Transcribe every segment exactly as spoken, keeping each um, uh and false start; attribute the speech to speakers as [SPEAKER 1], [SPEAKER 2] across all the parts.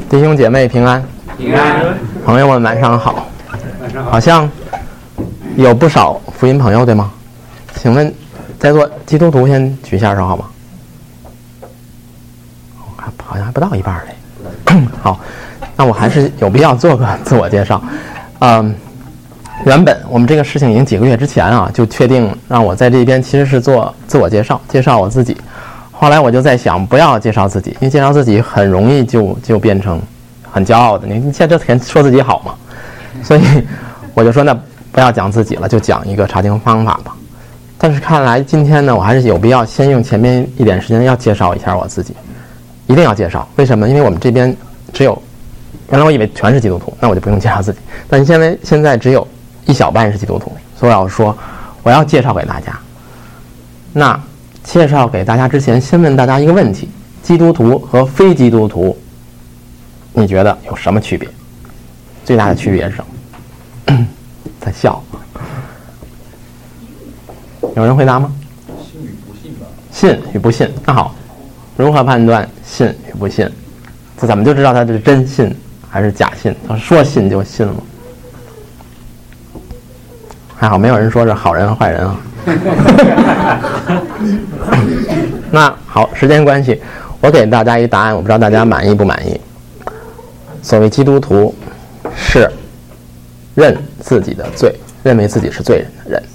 [SPEAKER 1] 弟兄姐妹平安，
[SPEAKER 2] 平安，
[SPEAKER 1] 朋友们晚上好。
[SPEAKER 2] 晚上好。
[SPEAKER 1] 好像有不少福音朋友，对吗？请问在座基督徒先举一下手好吗？好像还不到一半嘞。好，那我还是有必要做个自我介绍。嗯，原本我们这个事情已经几个月之前啊，就确定让我在这边其实是做自我介绍，介绍我自己。后来我就在想，不要介绍自己，因为介绍自己很容易就就变成很骄傲的。你你现在这说自己好嘛？所以我就说，那不要讲自己了，就讲一个查经方法吧。但是看来今天呢，我还是有必要先用前面一点时间要介绍一下我自己，一定要介绍。为什么？因为我们这边只有，原来我以为全是基督徒，那我就不用介绍自己。但现在现在只有一小半是基督徒，所以我要说，我要介绍给大家。那介绍给大家之前，先问大家一个问题：基督徒和非基督徒，你觉得有什么区别？最大的区别是什么？在笑。有人回答吗？
[SPEAKER 2] 信与不信吧。
[SPEAKER 1] 信与不信。那好，如何判断信与不信？这怎么就知道他是真信还是假信？他说信就信了。还好没有人说是好人坏人啊。那好，时间关系，我给大家一个答案，我不知道大家满意不满意。所谓基督徒是认自己的罪，认为自己是罪人的人。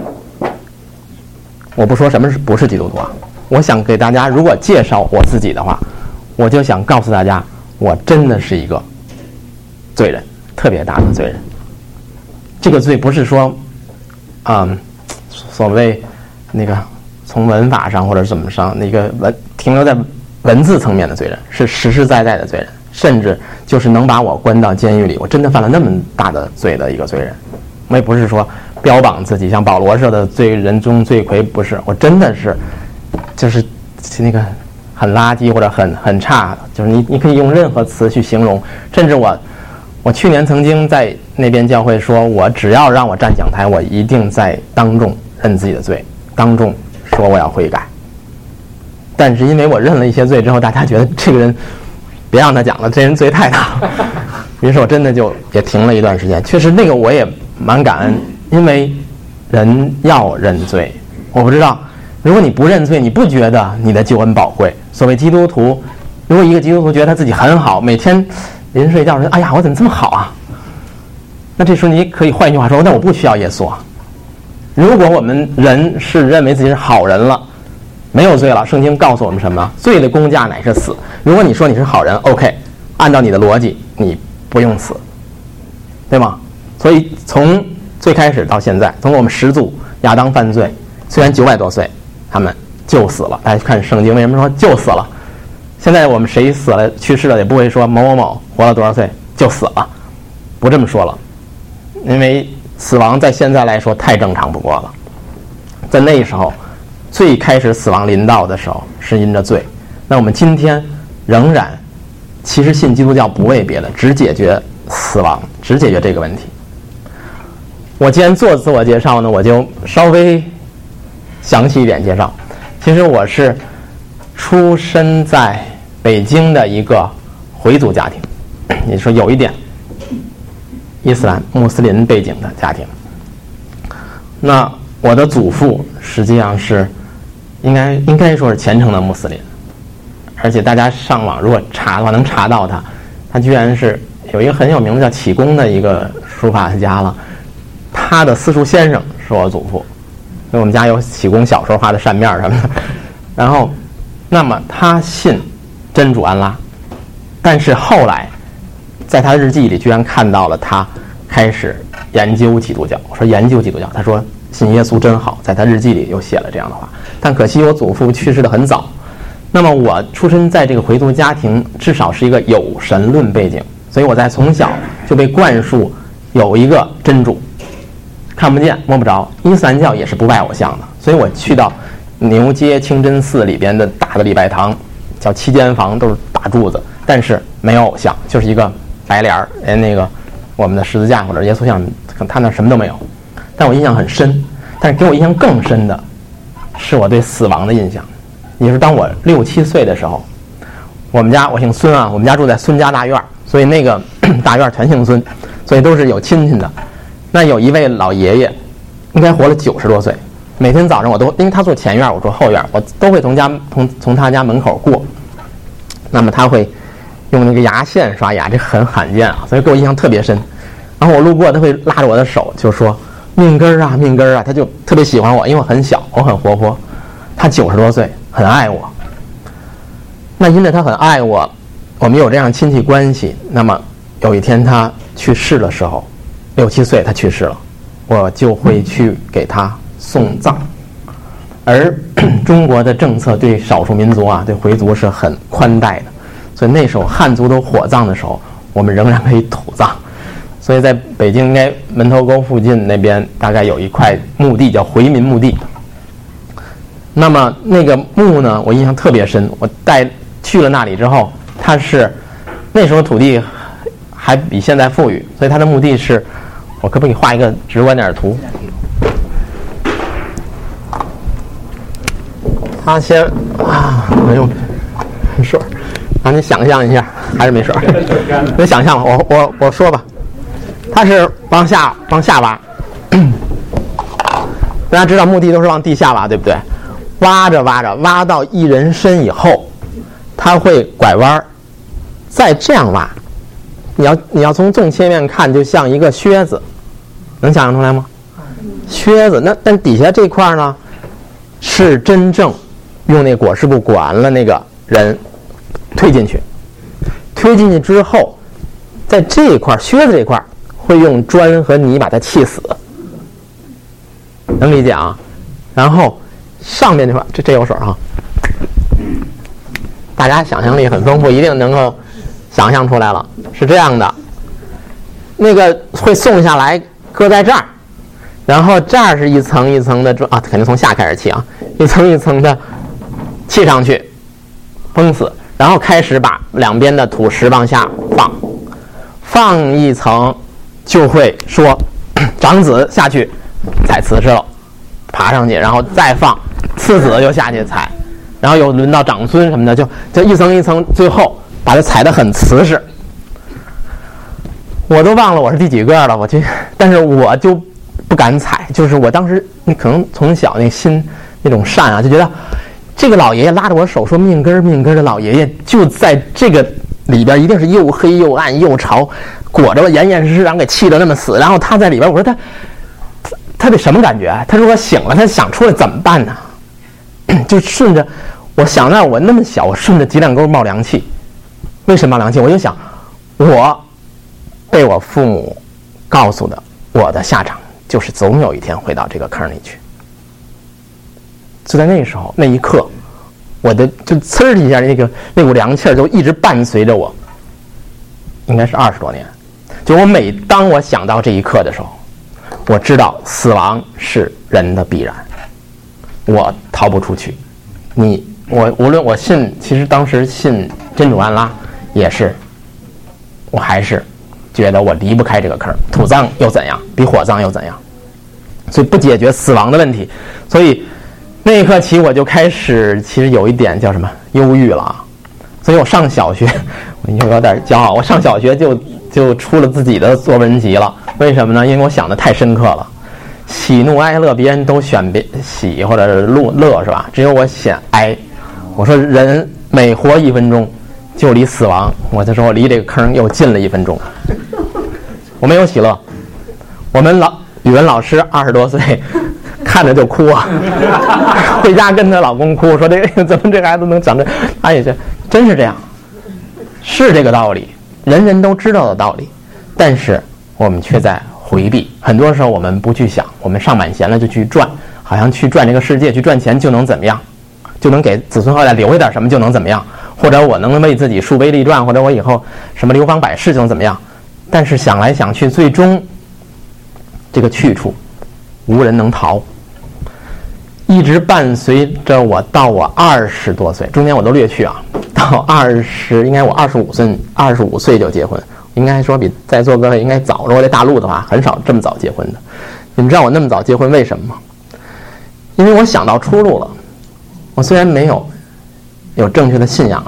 [SPEAKER 1] 我不说什么是不是基督徒啊，我想给大家，如果介绍我自己的话，我就想告诉大家，我真的是一个罪人，特别大的罪人。这个罪不是说嗯所谓那个从文法上或者怎么上那个文停留在文字层面的罪人，是实实在在的罪人，甚至就是能把我关到监狱里，我真的犯了那么大的罪的一个罪人。我也不是说标榜自己像保罗似的罪人中罪魁，不是，我真的是就是那个很垃圾或者很很差，就是你你可以用任何词去形容。甚至我我去年曾经在那边教会说，我只要让我站讲台，我一定在当众认自己的罪，当众说我要悔改。但是因为我认了一些罪之后，大家觉得这个人别让他讲了，这人罪太大了，于是我真的就也停了一段时间。确实那个我也蛮感恩，因为人要认罪。我不知道，如果你不认罪，你不觉得你的救恩宝贵？所谓基督徒，如果一个基督徒觉得他自己很好，每天临睡觉说，哎呀，我怎么这么好啊？那这时候你可以换一句话说，那我不需要耶稣啊。如果我们人是认为自己是好人了，没有罪了，圣经告诉我们什么？罪的工价乃是死。如果你说你是好人 OK， 按照你的逻辑你不用死，对吗？所以从最开始到现在，从我们始祖亚当犯罪，虽然九百多岁他们就死了，大家看圣经为什么说就死了？现在我们谁死了去世了也不会说某某某活了多少岁就死了，不这么说了，因为死亡在现在来说太正常不过了。在那时候最开始死亡临到的时候是因着罪，那我们今天仍然其实信基督教不为别的，只解决死亡，只解决这个问题。我既然做自我介绍呢，我就稍微详细一点介绍。其实我是出身在北京的一个回族家庭，也就是说有一点伊斯兰穆斯林背景的家庭。那我的祖父实际上是应该应该说是虔诚的穆斯林，而且大家上网如果查的话能查到他，他居然是有一个很有名的叫启功的一个书法家了，他的私塾先生是我祖父，因为我们家有启功小时候画的扇面什么的。然后那么他信真主安拉，但是后来在他日记里居然看到了他开始研究基督教。我说研究基督教，他说信耶稣真好，在他日记里又写了这样的话。但可惜我祖父去世得很早，那么我出生在这个回族家庭，至少是一个有神论背景，所以我在从小就被灌输有一个真主，看不见摸不着。伊斯兰教也是不拜偶像的，所以我去到牛街清真寺里边的大的礼拜堂，叫七间房，都是大柱子，但是没有偶像，就是一个白帘儿，连那个我们的十字架或者耶稣像，他那什么都没有。但我印象很深，但是给我印象更深的是我对死亡的印象。也就是当我六七岁的时候， 我们家我姓孙啊，我们家住在孙家大院，所以那个大院全姓孙，所以都是有亲戚的。那有一位老爷爷，应该活了九十多岁，每天早上我都因为他住前院，我住后院，我都会从家从从他家门口过。那么他会用那个牙线刷牙，这很罕见啊，所以给我印象特别深。然后我路过，他会拉着我的手就说：“命根儿啊，命根儿啊！”他就特别喜欢我，因为我很小，我很活泼。他九十多岁，很爱我。那因为他很爱我，我们有这样亲戚关系。那么有一天他去世的时候，六七岁他去世了，我就会去给他送葬。而中国的政策对少数民族啊，对回族是很宽待的，所以那时候汉族都火葬的时候，我们仍然可以土葬。所以在北京应该门头沟附近那边大概有一块墓地叫回民墓地。那么那个墓呢，我印象特别深。我带去了那里之后，它是那时候土地还比现在富裕，所以它的墓地是，我可不可以画一个直观点的图？他先啊，没有没水，让你想象一下，还是没水。你想象，我我我说吧，他是往下往下挖，大家知道墓地都是往地下挖，对不对？挖着挖着，挖到一人深以后，他会拐弯，再这样挖。你要你要从纵切面看，就像一个靴子，能想象出来吗？靴子，那但底下这块呢，是真正用那裹尸布裹完了那个人推进去，推进去之后，在这一块靴子这块会用砖和泥把它砌死，能理解啊？然后上面这块，这这有水啊，大家想象力很丰富，一定能够想象出来了。是这样的，那个会送下来，搁在这儿，然后这儿是一层一层的砖啊，肯定从下开始砌啊，一层一层的砌上去，封死，然后开始把两边的土石往下放，放一层就会说长子下去采瓷实了，爬上去，然后再放次子又下去采，然后又轮到长孙什么的，就就一层一层，最后把它采得很瓷实。我都忘了我是第几个了，我去，但是我就不敢采，就是我当时你可能从小那心那种善啊，就觉得这个老爷爷拉着我手说命根儿命根儿的老爷爷就在这个里边，一定是又黑又暗又潮，裹着我严严实实，然后给气得那么死，然后他在里边，我说他他他得什么感觉？他如果醒了，他想出来怎么办呢？就顺着我想让我那么小，我顺着脊梁沟冒凉气。为什么冒凉气？我就想我被我父母告诉的，我的下场就是总有一天会到这个坑里去。就在那时候那一刻，我的就呲儿一下，那个那股凉气儿就一直伴随着我，应该是二十多年。就我每当我想到这一刻的时候，我知道死亡是人的必然，我逃不出去。你我无论我信，其实当时信真主安拉也是，我还是觉得我离不开这个坑。土葬又怎样？比火葬又怎样？所以不解决死亡的问题，所以那一刻起我就开始其实有一点叫什么忧郁了啊。所以我上小学，我又有点骄傲，我上小学就就出了自己的作文集了。为什么呢？因为我想的太深刻了，喜怒哀乐别人都选别喜或者乐乐是吧？只有我选哀。我说人每活一分钟就离死亡，我就说我离这个坑又近了一分钟。我没有喜乐，我们老语文老师二十多岁，看着就哭啊，回家跟她老公哭，说这个怎么这孩子能长这？他也是真是这样，是这个道理，人人都知道的道理，但是我们却在回避。很多时候我们不去想，我们上满闲了就去赚，好像去赚这个世界，去赚钱就能怎么样，就能给子孙后代留下点什么就能怎么样，或者我能为自己树碑立传，或者我以后什么流芳百世就能怎么样。但是想来想去，最终这个去处无人能逃，一直伴随着我到我二十多岁，中间我都略去啊，到二十应该我二十五岁，二十五岁就结婚，应该说比在座各位应该早。如果在大陆的话，很少这么早结婚的。你们知道我那么早结婚为什么吗？因为我想到出路了。我虽然没有有正确的信仰啊，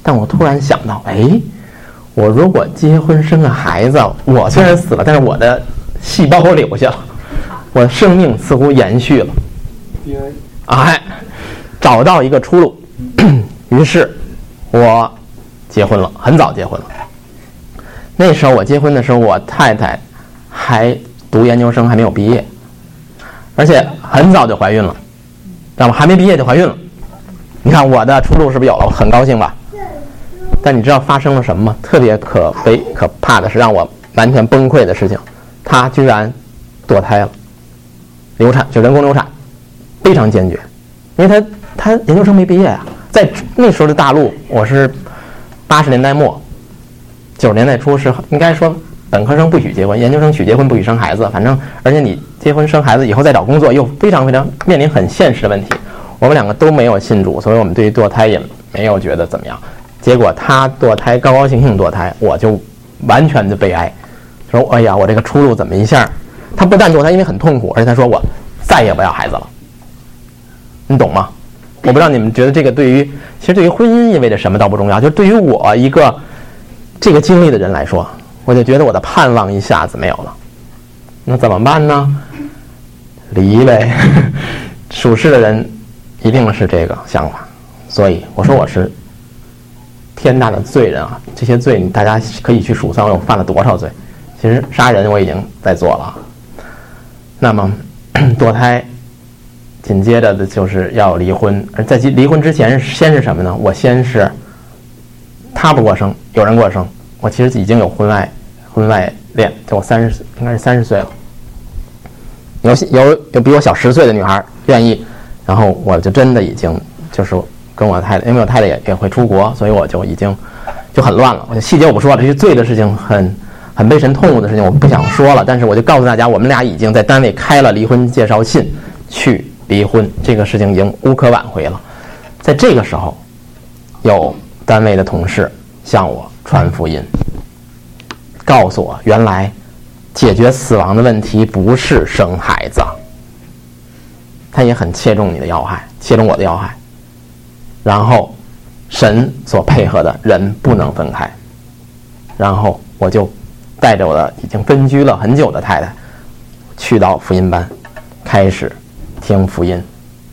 [SPEAKER 1] 但我突然想到，哎，我如果结婚生个孩子，我虽然死了，但是我的细胞留下了，我的生命似乎延续了。哎，找到一个出路，于是我结婚了，很早结婚了。那时候我结婚的时候，我太太还读研究生，还没有毕业，而且很早就怀孕了，让我还没毕业就怀孕了。你看我的出路是不是有了？我很高兴吧？但你知道发生了什么吗？特别可悲可怕的是让我完全崩溃的事情，她居然堕胎了，流产，就人工流产，非常坚决。因为她她研究生没毕业啊，在那时候的大陆，我是八十年代末九十年代初，是应该说本科生不许结婚，研究生许结婚，不许生孩子。反正而且你结婚生孩子以后再找工作又非常非常面临很现实的问题。我们两个都没有信主，所以我们对于堕胎也没有觉得怎么样。结果他堕胎，高高兴兴堕胎，我就完全的悲哀，说哎呀，我这个出路怎么一下？他不但堕胎，因为很痛苦，而且他说我再也不要孩子了。你懂吗？我不知道你们觉得这个对于，其实对于婚姻意味着什么倒不重要，就对于我一个这个经历的人来说，我就觉得我的盼望一下子没有了。那怎么办呢？离呗。属世的人一定是这个想法，所以我说我是天大的罪人啊！这些罪大家可以去数算我犯了多少罪。其实杀人我已经在做了。那么堕胎紧接着的就是要离婚，而在离婚之前先是什么呢？我先是他不过生，有人过生，我其实已经有婚外婚外恋，就我三十应该是三十岁了，有有有比我小十岁的女孩愿意，然后我就真的已经就是跟我太太，因为我太太也也会出国，所以我就已经就很乱了。我就细节我不说了，这些罪的事情很很悲神痛恶的事情我不想说了，但是我就告诉大家，我们俩已经在单位开了离婚介绍信去离婚，这个事情已经无可挽回了。在这个时候，有单位的同事向我传福音，告诉我原来解决死亡的问题不是生孩子，他也很切中你的要害，切中我的要害。然后神所配合的人不能分开，然后我就带着我的已经分居了很久的太太去到福音班开始听福音。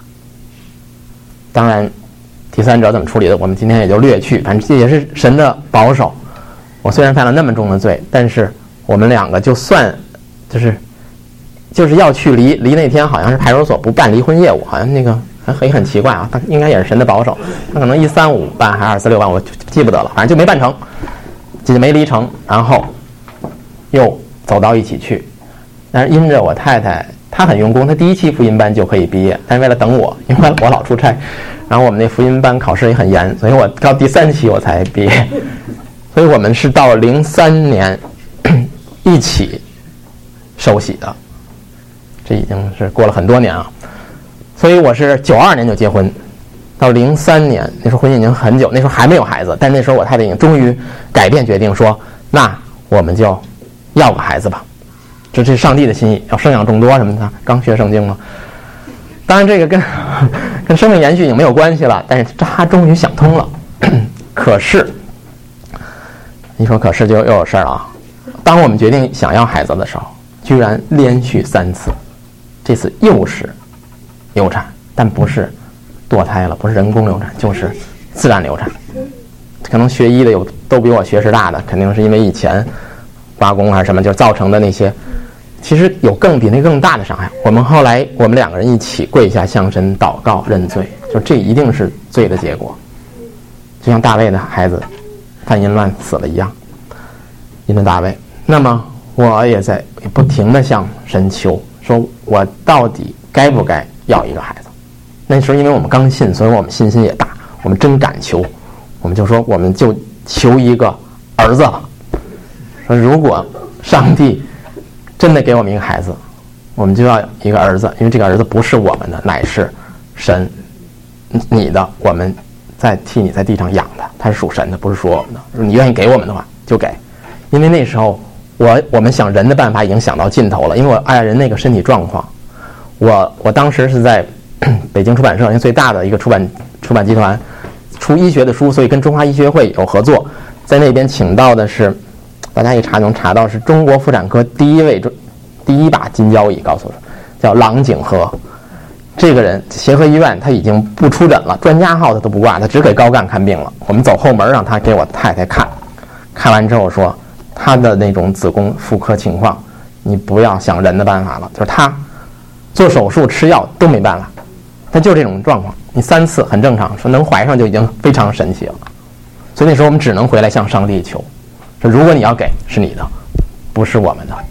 [SPEAKER 1] 当然第三者怎么处理的我们今天也就略去，反正这也是神的保守。我虽然犯了那么重的罪，但是我们两个就算就是就是要去离离那天好像是派出所不办离婚业务，好像那个也很奇怪啊，他应该也是神的保守，他可能一三五办还是二四六办，我记不得了，反正就没办成，就没离成，然后又走到一起去。但是因着我太太她很用功，她第一期福音班就可以毕业，但是为了等我，因为我老出差，然后我们那福音班考试也很严，所以我到第三期我才毕业。所以我们是到零三年一起受洗的，这已经是过了很多年啊。所以我是九二年就结婚，到零三年那时候婚姻已经很久，那时候还没有孩子，但那时候我太太已经终于改变决定说，那我们就要个孩子吧，这是上帝的心意，要生养众多什么的，刚学圣经嘛。当然这个跟跟生命延续已经没有关系了，但是他终于想通了。可是你说可是就又有事儿了啊！当我们决定想要孩子的时候，居然连续三次，这次又是流产，但不是堕胎了，不是人工流产，就是自然流产。可能学医的有都比我学识大的，肯定是因为以前罢工还是什么，就造成的那些，其实有更比那更大的伤害。我们后来我们两个人一起跪下向神祷告认罪，就这一定是罪的结果，就像大卫的孩子犯淫乱死了一样，因着大卫。那么我也在不停地向神求，说我到底该不该要一个孩子。那时候因为我们刚信，所以我们信心也大，我们真敢求，我们就说我们就求一个儿子了，说如果上帝真的给我们一个孩子，我们就要一个儿子，因为这个儿子不是我们的，乃是神你的，我们在替你在地上养的，他是属神的，不是属我们的。你愿意给我们的话就给。因为那时候我我们想人的办法已经想到尽头了，因为我爱人那个身体状况，我我当时是在北京出版社，因为最大的一个出版出版集团出医学的书，所以跟中华医学会有合作，在那边请到的是，大家一查能查到是中国妇产科第一位第一把金交椅，告诉我叫郎景和。这个人协和医院他已经不出诊了，专家号他都不挂，他只给高干看病了。我们走后门让他给我太太看，看完之后说他的那种子宫妇科情况，你不要想人的办法了，就是他做手术吃药都没办法，他就这种状况，你三次很正常，说能怀上就已经非常神奇了。所以那时候我们只能回来向上帝求，说如果你要给是你的，不是我们的。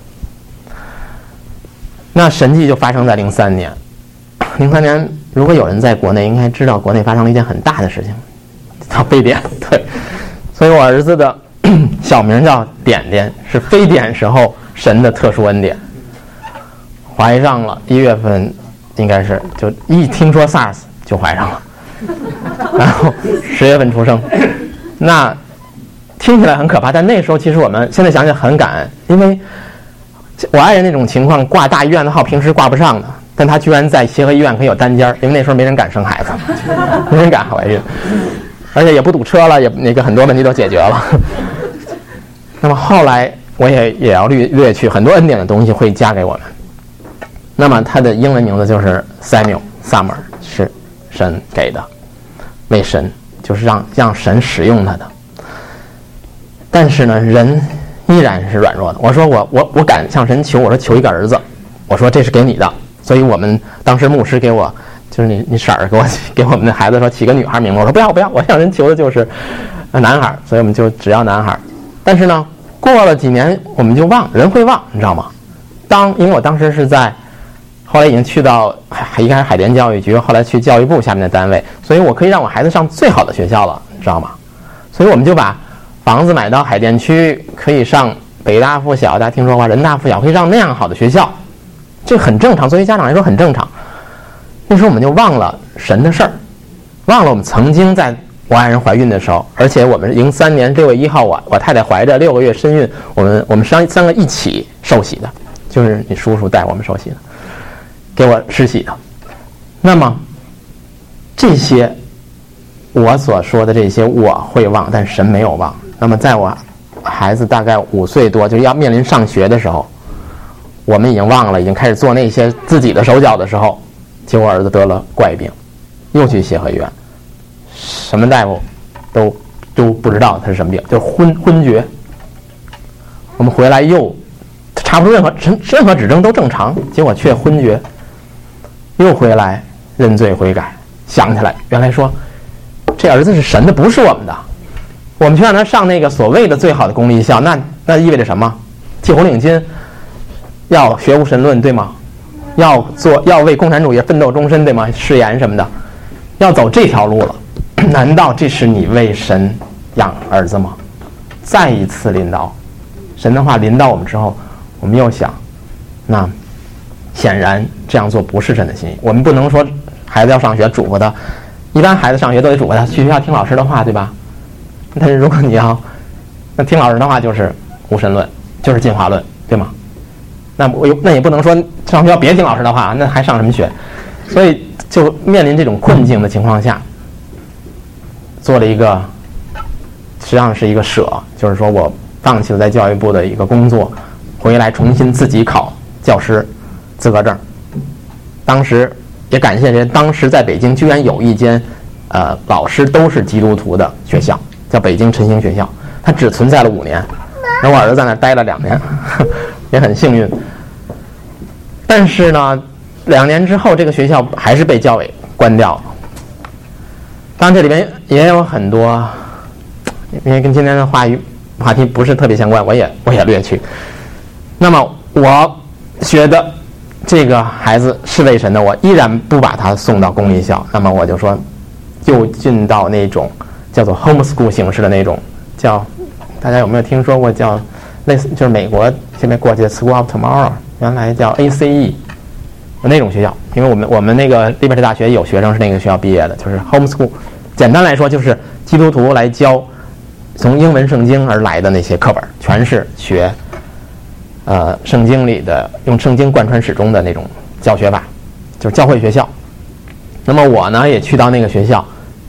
[SPEAKER 1] 那神迹就发生在零三年。零三年，如果有人在国内，应该知道国内发生了一件很大的事情，叫非典。对，所以我儿子的小名叫点点，是非典时候神的特殊恩典。怀上了，一月份应该是就一听说 SARS 就怀上了，然后十月份出生。那听起来很可怕，但那时候其实我们现在想想很感恩，因为我爱人那种情况挂大医院的号平时挂不上的。但他居然在协和医院可以有单间，因为那时候没人敢生孩子，没人敢怀孕，而且也不堵车了，也那个很多问题都解决了。那么后来我也也要略略去很多恩典的东西会加给我们。那么他的英文名字就是 Samuel Summer， 是神给的，为神就是让让神使用他的。但是呢，人依然是软弱的。我说我我我敢向神求，我说求一个儿子，我说这是给你的。所以我们当时牧师给我，就是你你婶儿给我给我们的孩子说起个女孩名字，我说不要不要，我向人求的就是男孩，所以我们就只要男孩。但是呢，过了几年我们就忘，人会忘，你知道吗？当因为我当时是在，后来已经去到一开始海淀教育局，后来去教育部下面的单位，所以我可以让我孩子上最好的学校了，你知道吗？所以我们就把房子买到海淀区，可以上北大附小，大家听说过人大附小，可以上那样好的学校。这很正常，作为家长来说很正常。那时候我们就忘了神的事儿，忘了我们曾经在我爱人怀孕的时候，而且我们零三年六月一号，我我太太怀着六个月身孕，我们我们三三个一起受洗的，就是你叔叔带我们受洗的，给我施洗的。那么这些我所说的这些我会忘，但神没有忘。那么在我孩子大概五岁多，就是要面临上学的时候，我们已经忘了，已经开始做那些自己的手脚的时候，结果儿子得了怪病，又去协和医院，什么大夫都都不知道他是什么病，就是昏昏厥。我们回来又查不出任何任何指征都正常，结果却昏厥。又回来认罪悔改，想起来原来说这儿子是神的，不是我们的。我们去让他上那个所谓的最好的公立校，那那意味着什么？系红领巾，要学无神论，对吗？要做要为共产主义奋斗终身，对吗？誓言什么的，要走这条路了。难道这是你为神养儿子吗？再一次临到神的话临到我们之后，我们又想，那显然这样做不是神的心意。我们不能说孩子要上学嘱咐他，一般孩子上学都得嘱咐他去学校听老师的话，对吧？但是如果你要那听老师的话，就是无神论，就是进化论，对吗？那我那也不能说上学校别听老师的话，那还上什么学？所以就面临这种困境的情况下，做了一个实际上是一个舍，就是说我放弃了在教育部的一个工作，回来重新自己考教师资格证。当时也感谢人，当时在北京居然有一间呃老师都是基督徒的学校，叫北京晨兴学校，它只存在了五年，然后我儿子在那儿待了两年，也很幸运。但是呢，两年之后这个学校还是被教委关掉了。当然这里边也有很多，因为跟今天的话语话题不是特别相关，我也我也略去。那么我觉得这个孩子是为神的，我依然不把他送到公立校。那么我就说，就进到那种叫做 homeschool 形式的那种，叫大家有没有听说过叫类似就是美国这边过去的 School of Tomorrow， 原来叫 A C E 那种学校。因为我们我们那个 Liberty 大学有学生是那个学校毕业的，就是 homeschool。简单来说就是基督徒来教从英文圣经而来的那些课本，全是学呃圣经里的，用圣经贯穿始终的那种教学法，就是教会学校。那么我呢也去到那个学校，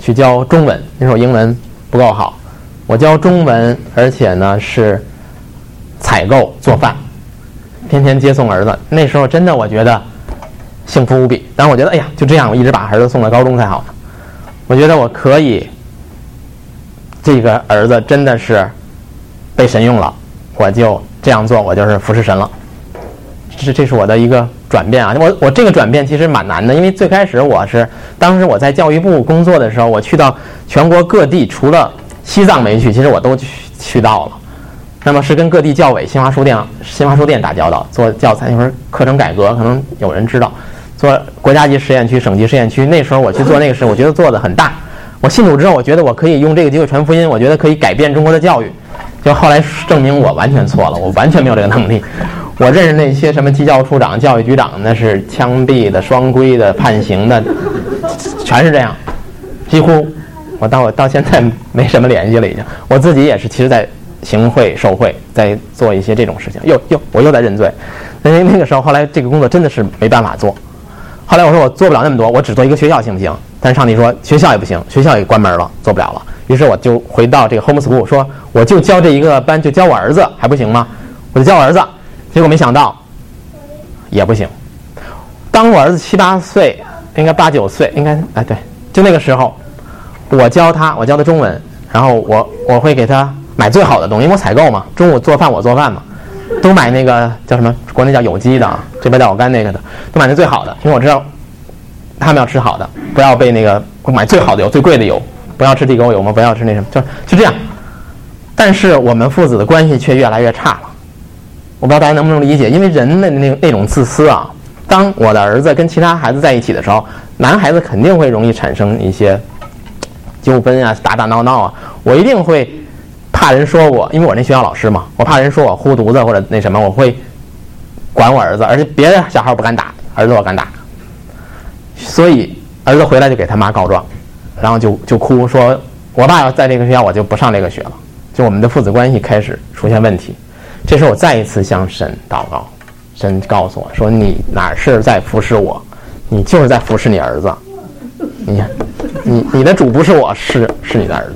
[SPEAKER 1] 去教中文，那时候英文不够好，我教中文，而且呢是采购做饭，天天接送儿子。那时候真的我觉得幸福无比，但我觉得哎呀，就这样，我一直把儿子送到高中才好呢。我觉得我可以，这个儿子真的是被神用了，我就这样做，我就是服侍神了。这这是我的一个转变啊！我我这个转变其实蛮难的，因为最开始我是当时我在教育部工作的时候，我去到全国各地，除了西藏没去，其实我都去去到了。那么是跟各地教委、新华书店、新华书店打交道，做教材。那会儿课程改革，可能有人知道，做国家级实验区、省级实验区。那时候我去做那个时候，我觉得做的很大。我信主之后，我觉得我可以用这个机会传福音，我觉得可以改变中国的教育。就后来证明我完全错了，我完全没有这个能力。我认识那些什么机教处长、教育局长，那是枪毙的、双规的、判刑的，全是这样。几乎我到我到现在没什么联系了，已经。我自己也是，其实在行贿受贿，在做一些这种事情。又又我又在认罪。因为那个时候，后来这个工作真的是没办法做。后来我说我做不了那么多，我只做一个学校行不行？但是上帝说学校也不行，学校也关门了，做不了了。于是我就回到这个 homeschool， 说我就教这一个班，就教我儿子还不行吗？我就教我儿子，结果没想到也不行。当我儿子七八岁，应该八九岁，应该哎对，就那个时候，我教他，我教他中文，然后我我会给他买最好的东西，因为我采购嘛，中午做饭我做饭嘛，都买那个叫什么，国内叫有机的，这边叫我干那个的，都买那最好的，因为我知道他们要吃好的，不要被那个我买最好的油、最贵的油。不要吃地沟油吗？不要吃那什么，就就这样。但是我们父子的关系却越来越差了。我不知道大家能不能理解，因为人的那个那种自私啊。当我的儿子跟其他孩子在一起的时候，男孩子肯定会容易产生一些纠纷啊、打打闹闹啊。我一定会怕人说我，因为我那学校老师嘛，我怕人说我护犊子或者那什么，我会管我儿子，而且别的小孩不敢打，儿子我敢打。所以儿子回来就给他妈告状。然后就就哭说，我爸要在这个学校，我就不上这个学了。就我们的父子关系开始出现问题。这时候我再一次向神祷告，神告诉我说：“你哪是在服侍我，你就是在服侍你儿子。你你你的主不是我，是是你的儿子。”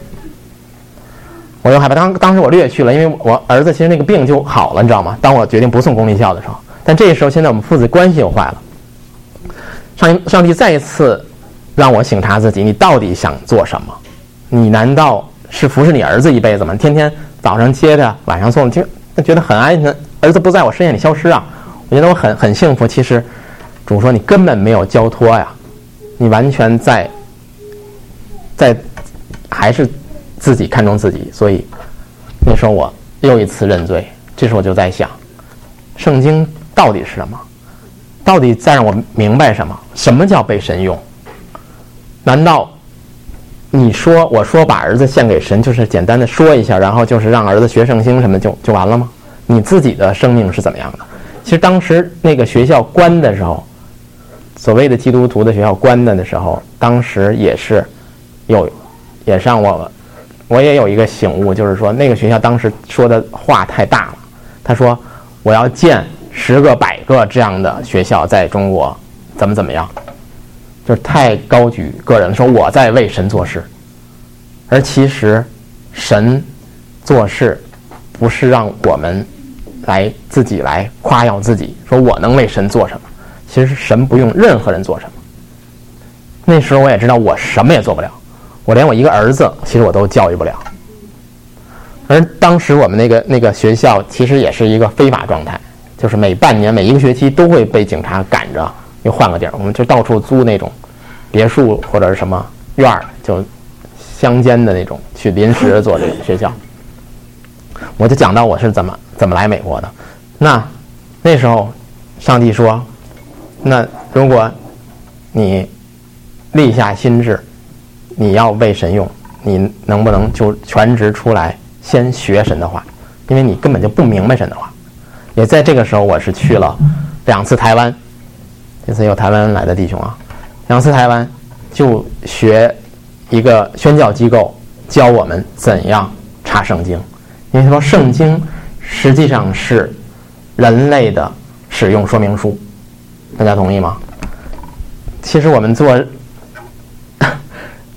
[SPEAKER 1] 我又害怕，当当时我略去了，因为我儿子其实那个病就好了，你知道吗？当我决定不送公立校的时候，但这时候现在我们父子关系又坏了。上上帝再一次让我省察自己，你到底想做什么？你难道是服侍你儿子一辈子吗？天天早上接他，晚上送，就觉得很安全。儿子不在我视野里消失啊，我觉得我很很幸福。其实主说你根本没有交托呀，你完全在在还是自己看重自己。所以那时候我又一次认罪。这时候我就在想，圣经到底是什么？到底再让我明白什么？什么叫被神用？难道你说我说把儿子献给神，就是简单的说一下，然后就是让儿子学圣经什么就就完了吗？你自己的生命是怎么样的？其实当时那个学校关的时候，所谓的基督徒的学校关的的时候，当时也是有，也是让我我也有一个醒悟，就是说那个学校当时说的话太大了。他说我要建十个百个这样的学校在中国，怎么怎么样。就是太高举个人，说我在为神做事，而其实神做事不是让我们来自己来夸耀自己，说我能为神做什么。其实神不用任何人做什么。那时候我也知道我什么也做不了，我连我一个儿子其实我都教育不了。而当时我们那个那个学校其实也是一个非法状态，就是每半年每一个学期都会被警察赶着又换个地儿，我们就到处租那种别墅或者是什么院儿，就乡间的那种，去临时做这个学校。我就讲到我是怎么怎么来美国的。那那时候上帝说，那如果你立下心志，你要为神用，你能不能就全职出来先学神的话？因为你根本就不明白神的话。也在这个时候，我是去了两次台湾。这次有台湾来的弟兄啊，两次台湾就学一个宣教机构教我们怎样查圣经，因为他说圣经实际上是人类的使用说明书，大家同意吗？其实我们做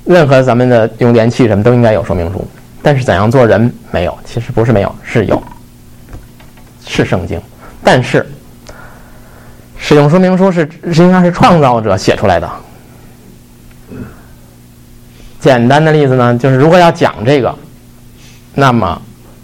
[SPEAKER 1] 任何咱们的用电器什么都应该有说明书，但是怎样做人没有，其实不是没有，是有，是圣经，但是使用说明书是实际上是创造者写出来的。简单的例子呢，就是如果要讲这个，那么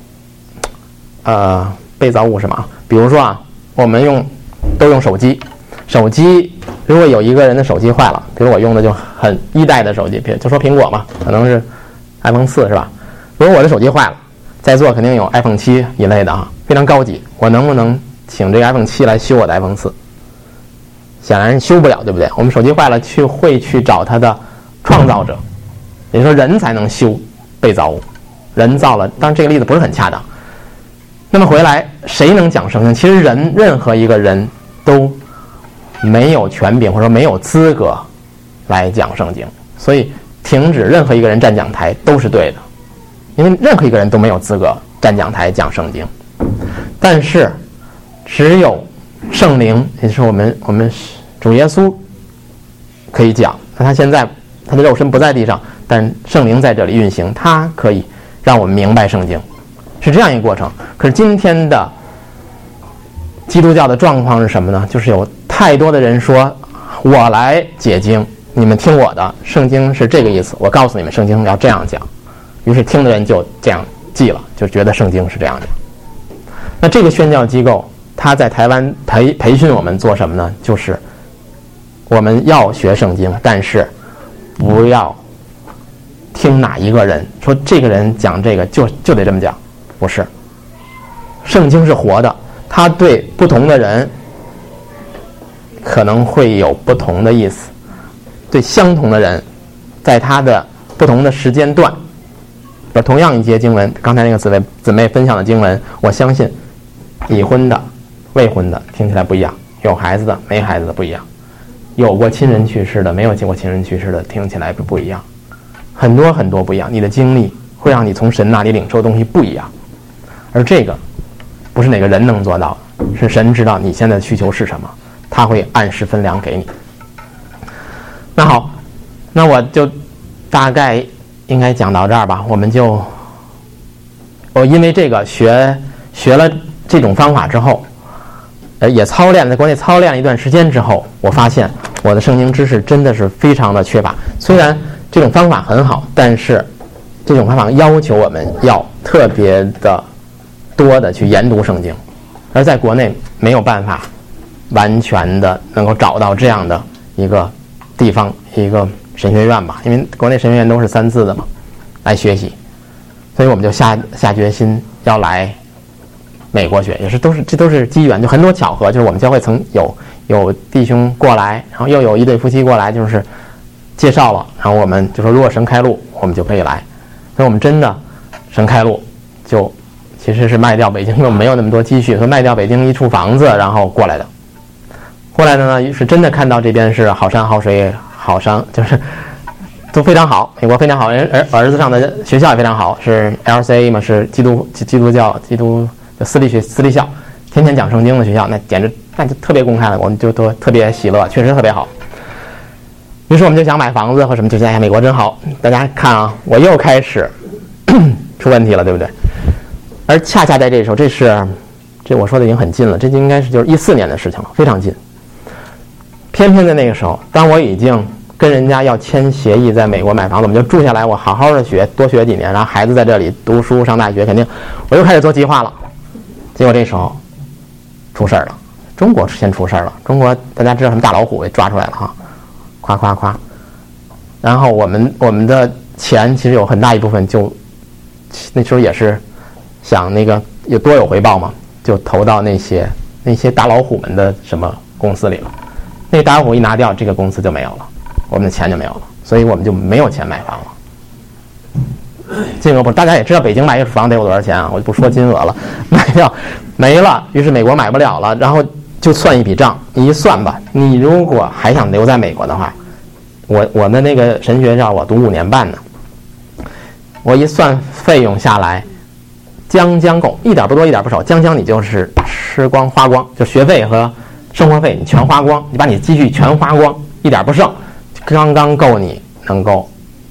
[SPEAKER 1] 呃被造物是嘛？比如说啊，我们用都用手机，手机如果有一个人的手机坏了，比如我用的就很一代的手机，就说苹果嘛，可能是 iPhone 四是吧？如果我的手机坏了，在座肯定有 iPhone 七一类的啊，非常高级，我能不能请这个 iPhone 七来修我的 iPhone 四？显然修不了，对不对？我们手机坏了去会去找它的创造者，也就是说人才能修被造物，人造了，当然这个例子不是很恰当。那么回来谁能讲圣经？其实人任何一个人都没有权柄或者说没有资格来讲圣经，所以停止任何一个人站讲台都是对的，因为任何一个人都没有资格站讲台讲圣经。但是只有圣灵，也就是我们我们主耶稣可以讲，那他现在他的肉身不在地上，但圣灵在这里运行，他可以让我们明白圣经，是这样一个过程。可是今天的基督教的状况是什么呢？就是有太多的人说我来解经，你们听我的，圣经是这个意思，我告诉你们圣经要这样讲，于是听的人就这样记了，就觉得圣经是这样讲。那这个宣教机构他在台湾培培训我们做什么呢？就是我们要学圣经，但是不要听哪一个人说这个人讲这个就就得这么讲，不是。圣经是活的，它对不同的人可能会有不同的意思，对相同的人在他的不同的时间段，同样一节经文，刚才那个姊妹姊妹分享的经文，我相信已婚的未婚的听起来不一样，有孩子的没孩子的不一样，有过亲人去世的没有过亲人去世的听起来不一样，很多很多不一样。你的经历会让你从神那里领受的东西不一样，而这个不是哪个人能做到的，是神知道你现在的需求是什么，他会按时分粮给你。那好，那我就大概应该讲到这儿吧。我们就我因为这个学学了这种方法之后，呃，也操练在国内操练了一段时间之后，我发现我的圣经知识真的是非常的缺乏。虽然这种方法很好，但是这种方法要求我们要特别的多的去研读圣经，而在国内没有办法完全的能够找到这样的一个地方，一个神学院吧，因为国内神学院都是三字的嘛，来学习，所以我们就下下决心要来美国学，也是都是这都是机缘，就很多巧合，就是我们教会曾有有弟兄过来，然后又有一对夫妻过来，就是介绍了，然后我们就说如果神开路，我们就可以来。所以我们真的神开路，就其实是卖掉北京，因为我们没有那么多积蓄，所以卖掉北京一处房子，然后过来的。过来的呢，是真的看到这边是好山好水好商，就是都非常好，美国非常好，儿儿子上的学校也非常好，是 L C A 嘛，是基督基督教基督私立学私立校，天天讲圣经的学校，那简直那就特别公开了，我们就都特别喜乐，确实特别好。于是我们就想买房子或什么，就想哎，美国真好。大家看啊，我又开始出问题了，对不对？而恰恰在这时候，这是这我说的已经很近了，这就应该是就是一四年的事情了，非常近。偏偏在那个时候，当我已经跟人家要签协议，在美国买房子，我们就住下来，我好好的学，多学几年，然后孩子在这里读书上大学，肯定我又开始做计划了。结果这时候出事儿了，中国先出事儿了。中国大家知道什么大老虎给抓出来了哈，夸夸夸。然后我们我们的钱其实有很大一部分就那时候也是想那个有多有回报嘛，就投到那些那些大老虎们的什么公司里了。那大老虎一拿掉，这个公司就没有了，我们的钱就没有了，所以我们就没有钱买房了。金额不，大家也知道北京买一房得有多少钱啊？我就不说金额了，买掉没了，于是美国买不了了，然后就算一笔账，你一算吧，你如果还想留在美国的话，我我的那个神学校我读五年半呢，我一算费用下来，将将够，一点不多一点不少，将将你就是吃光花光，就学费和生活费你全花光，你把你积蓄全花光，一点不剩，刚刚够你能够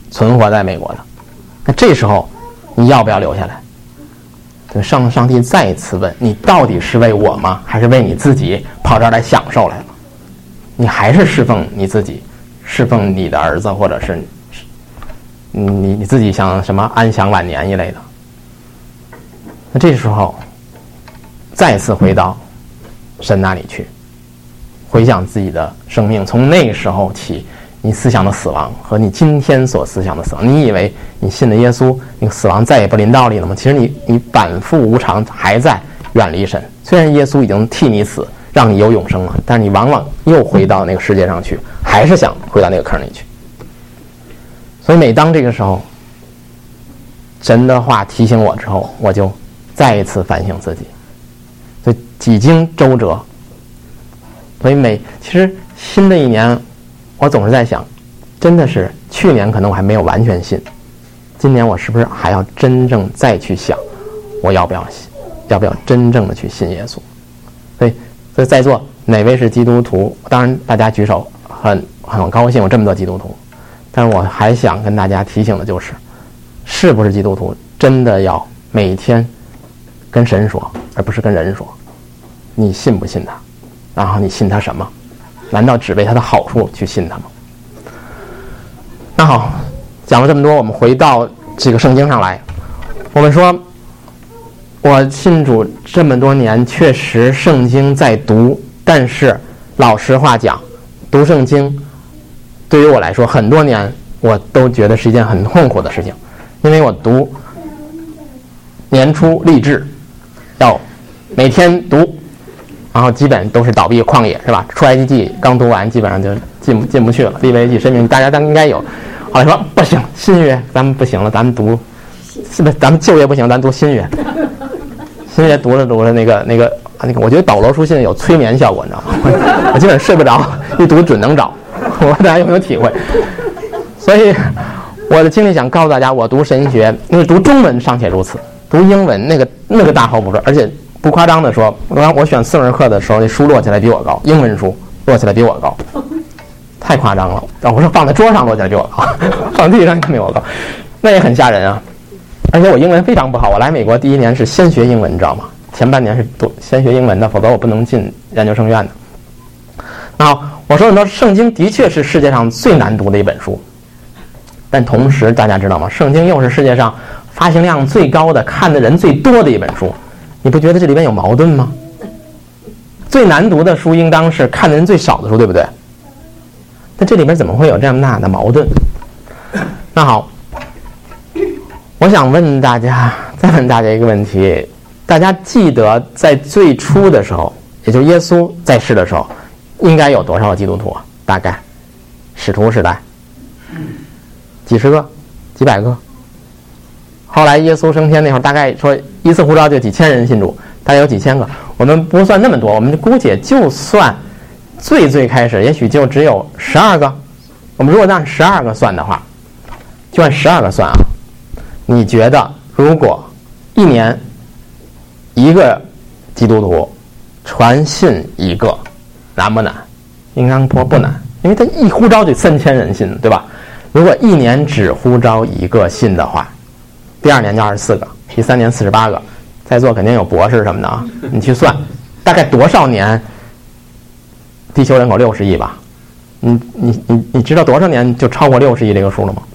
[SPEAKER 1] 存活在美国的。那这时候你要不要留下来？上上帝再一次问你，到底是为我吗？还是为你自己跑这儿来享受来了？你还是侍奉你自己，侍奉你的儿子，或者是你你自己想什么安享晚年一类的？那这时候再次回到神那里去，回想自己的生命，从那个时候起，你思想的死亡和你今天所思想的死亡，你以为你信了耶稣，那个死亡再也不临到你了吗？其实你你反复无常，还在远离神。虽然耶稣已经替你死，让你有永生了，但是你往往又回到那个世界上去，还是想回到那个坑里去。所以每当这个时候，神的话提醒我之后，我就再一次反省自己，就几经周折。所以每其实新的一年，我总是在想，真的是去年可能我还没有完全信，今年我是不是还要真正再去想，我要不要信，要不要真正的去信耶稣？所以，所以在座哪位是基督徒？当然大家举手，很很高兴有这么多基督徒，但是我还想跟大家提醒的就是，是不是基督徒真的要每天跟神说，而不是跟人说，你信不信他？然后你信他什么？难道只为他的好处去信他吗？那好，讲了这么多，我们回到这个圣经上来。我们说，我信主这么多年，确实圣经在读，但是老实话讲，读圣经对于我来说，很多年我都觉得是一件很痛苦的事情，因为我读年初立志要每天读，然后基本都是倒闭旷野，是吧？出埃及记刚读完，基本上就进进不去了。利未记、申命，大家都应该有。后来说不行，新约咱们不行了，咱们读，是不是？咱们旧约不行，咱读新约。新约读着读着，那个那个那个，我觉得保罗书信有催眠效果，你知道吗？我基本睡不着，一读准能着。我不知道大家有没有体会？所以我的经历想告诉大家，我读神学，因为读中文尚且如此，读英文那个那个大好不说，而且。不夸张的说，我我选四门课的时候，那书摞起来比我高，英文书摞起来比我高，太夸张了。我说放在桌上摞起来比我高，放地上也比我高，那也很吓人啊。而且我英文非常不好，我来美国第一年是先学英文，你知道吗？前半年是读先学英文的，否则我不能进研究生院的。那我说很多圣经的确是世界上最难读的一本书，但同时大家知道吗？圣经又是世界上发行量最高的、看的人最多的一本书。你不觉得这里边有矛盾吗？最难读的书应当是看的人最少的书，对不对？但这里边怎么会有这么大的矛盾？那好，我想问大家，再问大家一个问题：大家记得在最初的时候，也就是耶稣在世的时候，应该有多少个基督徒啊？大概使徒时代，几十个、几百个。后来耶稣升天那会儿，大概说一次呼召就几千人信主，大概有几千个。我们不算那么多，我们姑且就算最最开始，也许就只有十二个。我们如果按十二个算的话，就按十二个算啊。你觉得如果一年一个基督徒传信一个，难不难？应当说不难，因为他一呼召就三千人信，对吧？如果一年只呼召一个信的话，第二年就二十四个，第三年四十八个，在座肯定有博士什么的啊，你去算，大概多少年？地球人口六十亿吧，你你你你知道多少年就超过六十亿这个数了吗？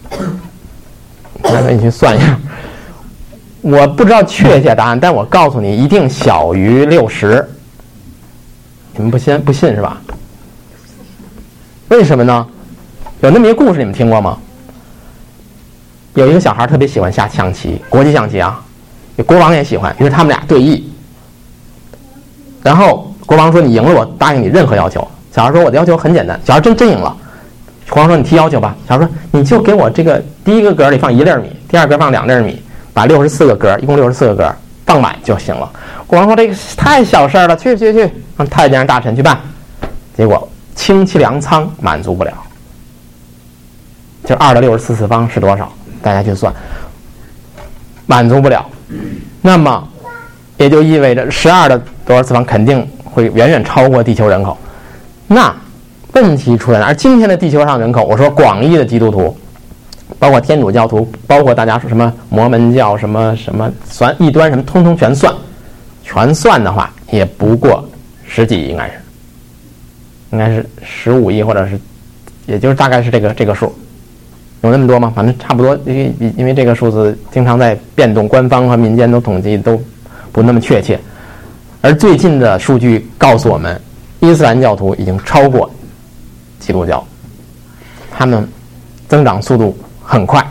[SPEAKER 1] 来，你去算一下。我不知道确切答案，但我告诉你，一定小于六十。你们不信不信是吧？为什么呢？有那么一个故事，你们听过吗？有一个小孩特别喜欢下象棋，国际象棋啊，国王也喜欢，于是他们俩对弈。然后国王说：“你赢了，我答应你任何要求。”小孩说：“我的要求很简单。”小孩真真赢了。国王说：“你提要求吧。”小孩说：“你就给我这个第一个格里放一粒米，第二格放两粒米，把六十四个格，一共六十四个格放满就行了。”国王说：“这个太小事了，去去去，让太监让大臣去办。”结果清其粮仓满足不了，就二的六十四次方是多少？大家去算，满足不了，那么也就意味着十二的多少次方肯定会远远超过地球人口。那问题出现了，而今天的地球上人口，我说广义的基督徒包括天主教徒，包括大家说什么摩门教什么什么算异端什么，通通全算，全算的话也不过十几亿，应该是，应该是十五亿或者是，也就是大概是这个这个数，有那么多吗？反正差不多，因为因为这个数字经常在变动，官方和民间都统计都不那么确切。而最近的数据告诉我们，伊斯兰教徒已经超过基督教，他们增长速度很快。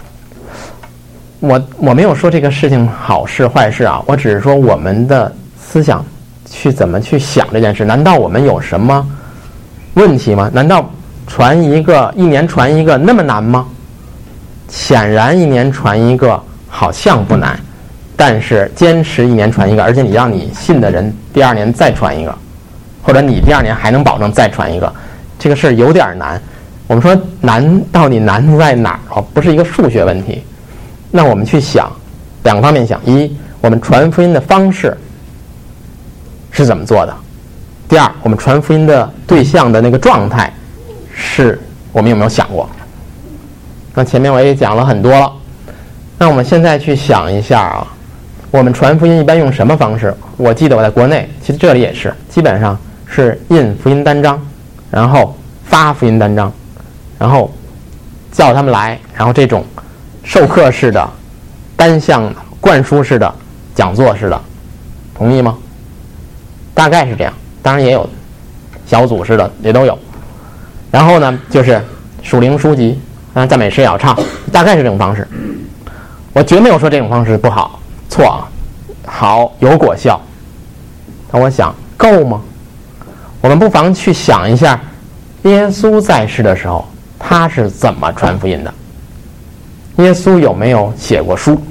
[SPEAKER 1] 我我没有说这个事情好事坏事啊，我只是说我们的思想去怎么去想这件事。难道我们有什么问题吗？难道传一个一年传一个那么难吗？显然一年传一个好像不难，但是坚持一年传一个，而且你让你信的人第二年再传一个，或者你第二年还能保证再传一个，这个事儿有点难。我们说难到底难在哪儿啊？不是一个数学问题。那我们去想两个方面想：一，我们传福音的方式是怎么做的；第二，我们传福音的对象的那个状态是我们有没有想过？那前面我也讲了很多了，那我们现在去想一下啊，我们传福音一般用什么方式？我记得我在国内，其实这里也是，基本上是印福音单张，然后发福音单张，然后叫他们来，然后这种授课式的、单向灌输式的、讲座式的，同意吗？大概是这样，当然也有小组式的，也都有。然后呢，就是属灵书籍，当然赞美诗也要唱，大概是这种方式。我绝没有说这种方式不好，错啊，好，有果效。但我想，够吗？我们不妨去想一下，耶稣在世的时候，他是怎么传福音的？耶稣有没有写过书？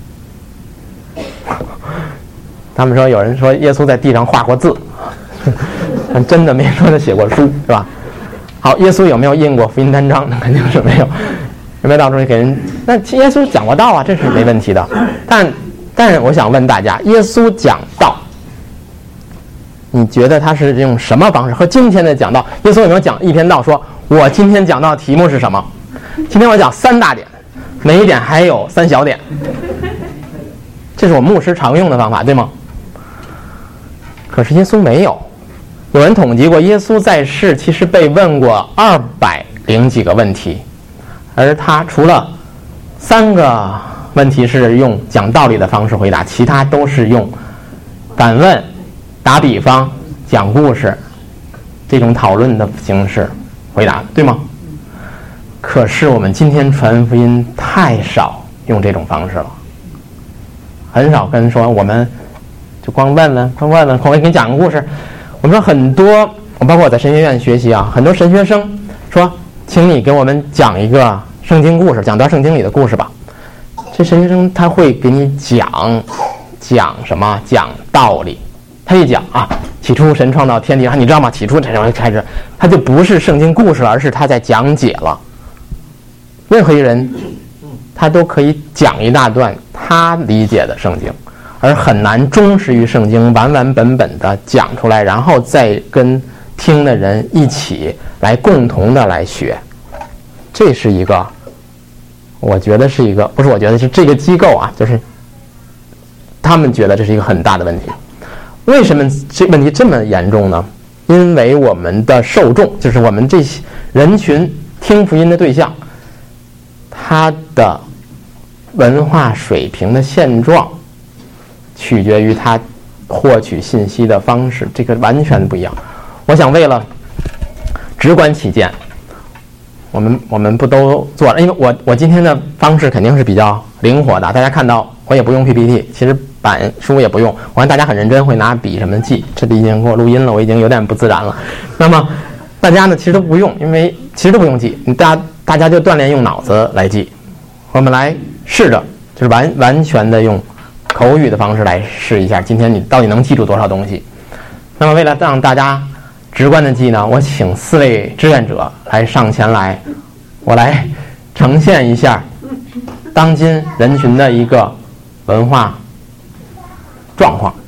[SPEAKER 1] 他们说有人说耶稣在地上画过字，但真的没说他写过书，是吧？好，耶稣有没有印过福音单张？那肯定是没有。有没有到处给人？那耶稣讲过道啊，这是没问题的。但但是我想问大家，耶稣讲道，你觉得他是用什么方式？和今天的讲道，耶稣有没有讲一篇道说，我今天讲道题目是什么？今天我讲三大点，每一点还有三小点。这是我们牧师常用的方法，对吗？可是耶稣没有。有人统计过，耶稣在世其实被问过二百零几个问题，而他除了三个问题是用讲道理的方式回答，其他都是用反问、打比方、讲故事这种讨论的形式回答，对吗？可是我们今天传福音太少用这种方式了，很少跟人说我们就光问问，光问问，我给你讲个故事。我们说很多，包括我在神学院学习啊，很多神学生说，请你给我们讲一个圣经故事，讲段圣经里的故事吧。这神学生他会给你讲讲什么？讲道理。他一讲啊，起初神创造天地，你知道吗？起初才开始，他就不是圣经故事了，而是他在讲解了。任何一人，他都可以讲一大段他理解的圣经。而很难忠实于圣经，完完本本的讲出来，然后再跟听的人一起来共同的来学。这是一个，我觉得是一个，不是我觉得是这个机构啊，就是他们觉得这是一个很大的问题。为什么这问题这么严重呢？因为我们的受众，就是我们这些人群听福音的对象，他的文化水平的现状取决于他获取信息的方式，这个完全不一样。我想为了直观起见，我们我们不都做了？因为我我今天的方式肯定是比较灵活的，大家看到我也不用 P P T， 其实板书也不用，我看大家很认真，会拿笔什么记，这里已经给我录音了，我已经有点不自然了。那么大家呢，其实都不用，因为其实都不用记，大家大家就锻炼用脑子来记。我们来试着就是完完全的用口语的方式来试一下，今天你到底能记住多少东西？那么为了让大家直观的记呢，我请四位志愿者来上前来，我来呈现一下当今人群的一个文化状况。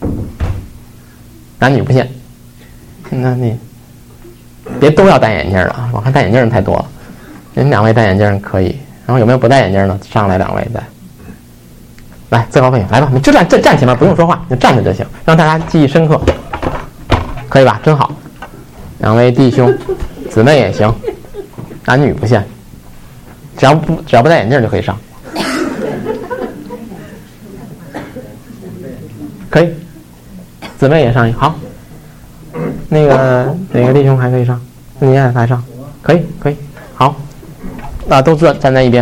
[SPEAKER 1] 男女不限，那你别都要戴眼镜了，我看戴眼镜人太多了。 您两位戴眼镜可以，然后有没有不戴眼镜的？上来两位再。来，自告奋勇，来吧，你就站站站前面，不用说话，你站着就行，让大家记忆深刻，可以吧？真好，两位弟兄，姊妹也行，男女不限，只要不只要不戴眼镜就可以上，可以，姊妹也上一好，那个哪个弟兄还可以上？你也来上，可以可以，好，啊，都站站在一边，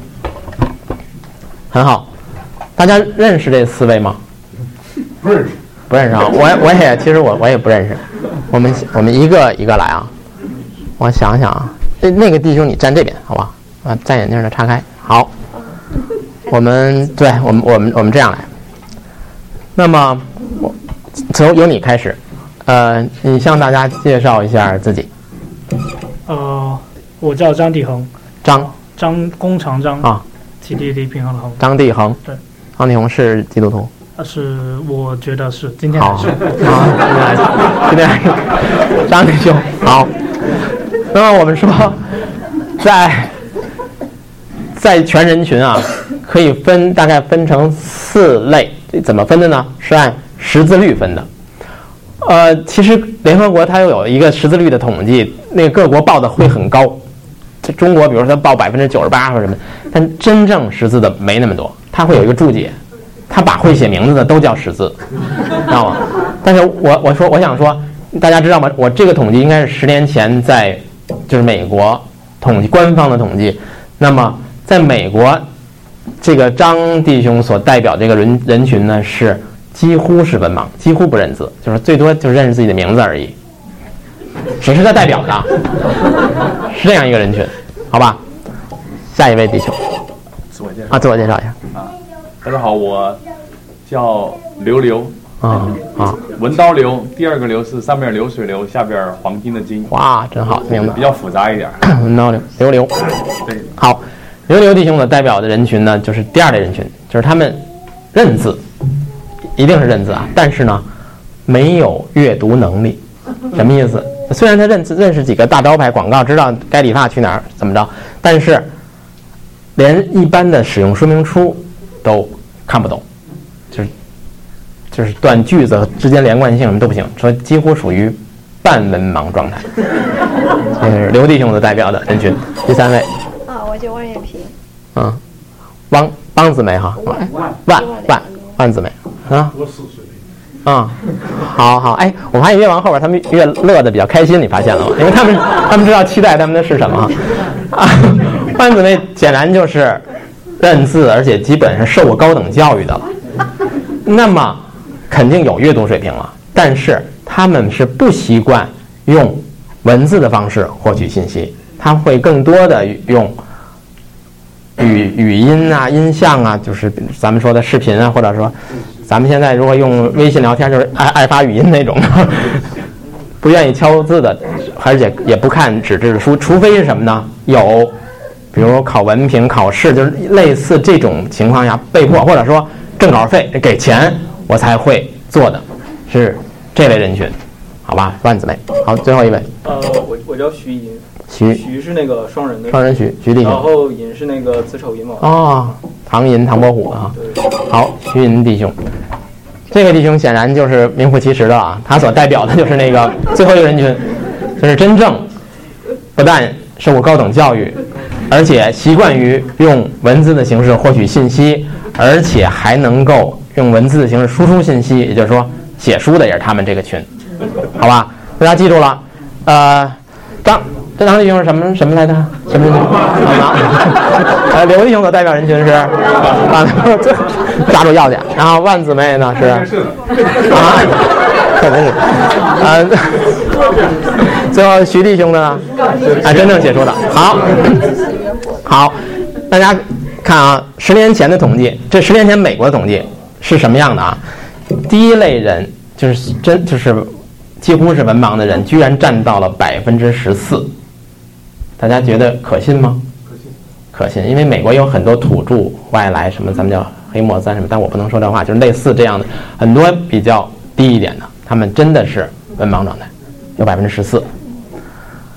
[SPEAKER 1] 很好。大家认识这四位吗？
[SPEAKER 2] 不认识，
[SPEAKER 1] 不认识啊！我我也其实我我也不认识。我们我们一个一个来啊！我想想啊，那那个弟兄你站这边好吧？啊，戴眼镜的岔开。好，我们对我们我们我们这样来。那么我从由你开始，呃，你向大家介绍一下自己。
[SPEAKER 3] 呃，我叫张地恒，
[SPEAKER 1] 张
[SPEAKER 3] 张工长张
[SPEAKER 1] 啊，
[SPEAKER 3] 体力力平衡的衡。
[SPEAKER 1] 张地恒。
[SPEAKER 3] 对。
[SPEAKER 1] 张地恒是基督徒。
[SPEAKER 3] 呃，是，我觉得是，今天
[SPEAKER 1] 好，
[SPEAKER 3] 还是。
[SPEAKER 1] 好，今天还是张弟兄好。那么我们说，在在全人群啊，可以分大概分成四类，怎么分的呢？是按识字率分的。呃，其实联合国它又有一个识字率的统计，那个各国报的会很高。这中国比如说它报百分之九十八或者什么，但真正识字的没那么多。它会有一个注解，它把会写名字的都叫识字，知道吗？但是我我说我想说，大家知道吗？我这个统计应该是十年前在就是美国统计官方的统计。那么在美国，这个张弟兄所代表这个人人群呢，是几乎是文盲，几乎不认字，就是最多就认识自己的名字而已，只是他代表的，是这样一个人群，好吧？下一位弟兄。
[SPEAKER 2] 自我介绍
[SPEAKER 1] 啊，自我介绍一下
[SPEAKER 2] 啊，大家好，我叫刘刘
[SPEAKER 1] 啊啊，
[SPEAKER 2] 文刀刘，第二个刘是上面流水流，下边黄金的金，
[SPEAKER 1] 哇，真好，明白，
[SPEAKER 2] 比较复杂一点。
[SPEAKER 1] 文刀刘刘刘，
[SPEAKER 2] 对，
[SPEAKER 1] 好，刘刘弟兄的代表的人群呢，就是第二类人群，就是他们认字，一定是认字啊，但是呢，没有阅读能力，什么意思？虽然他认字认识几个大招牌广告，知道该理发去哪儿怎么着，但是连一般的使用说明书都看不懂，就是就是断句子之间连贯性什么都不行，说几乎属于半文盲状态。这是刘弟兄的代表的人群。第三位
[SPEAKER 4] 啊，我叫王艳萍。
[SPEAKER 1] 嗯，汪汪姊妹哈，万万万万姊妹啊。
[SPEAKER 2] 我四岁。
[SPEAKER 1] 啊、嗯，好好，哎，我发现越往后边他们越乐得比较开心，你发现了吗？因为他们他们知道期待他们的是什么啊？万姊妹显然就是认字，而且基本上受过高等教育的了，那么肯定有阅读水平了，但是他们是不习惯用文字的方式获取信息，他会更多的用语语音啊、音像啊，就是咱们说的视频啊，或者说咱们现在如果用微信聊天，就是爱爱发语音那种，不愿意敲字的，而且也不看纸质的书，除非是什么呢？有，比如考文凭、考试，就是类似这种情况下被迫，或者说挣稿费给钱我才会做的，是这类人群，好吧？万姊妹，好，最后一位。
[SPEAKER 5] 呃，我我叫徐银。
[SPEAKER 1] 徐
[SPEAKER 5] 徐是那个双人的
[SPEAKER 1] 双人徐徐弟兄，
[SPEAKER 5] 然后银是那个子丑寅卯
[SPEAKER 1] 哦，唐寅唐伯虎啊。好，徐银弟兄，这个弟兄显然就是名副其实的啊，他所代表的就是那个最后一个人群，就是真正不但受过高等教育，而且习惯于用文字的形式获取信息，而且还能够用文字的形式输出信息，也就是说写书的也是他们这个群，好吧？大家记住了，呃，张。这张弟兄是什么什么来着？什么人群？呃，刘弟兄的代表人群是啊，这抓住要点。然后万姊妹呢是啊，可能是啊。最后徐弟兄的呢，啊，真正写书的。好，好，大家看啊，十年前的统计，这十年前美国的统计是什么样的啊？第一类人就是真就是几乎是文盲的人，居然占到了百分之十四。大家觉得可信吗？可信，可信，因为美国有很多土著外来，什么咱们叫黑莫三什么，但我不能说这话，就是类似这样的很多比较低一点的，他们真的是文盲状态，有百分之十四。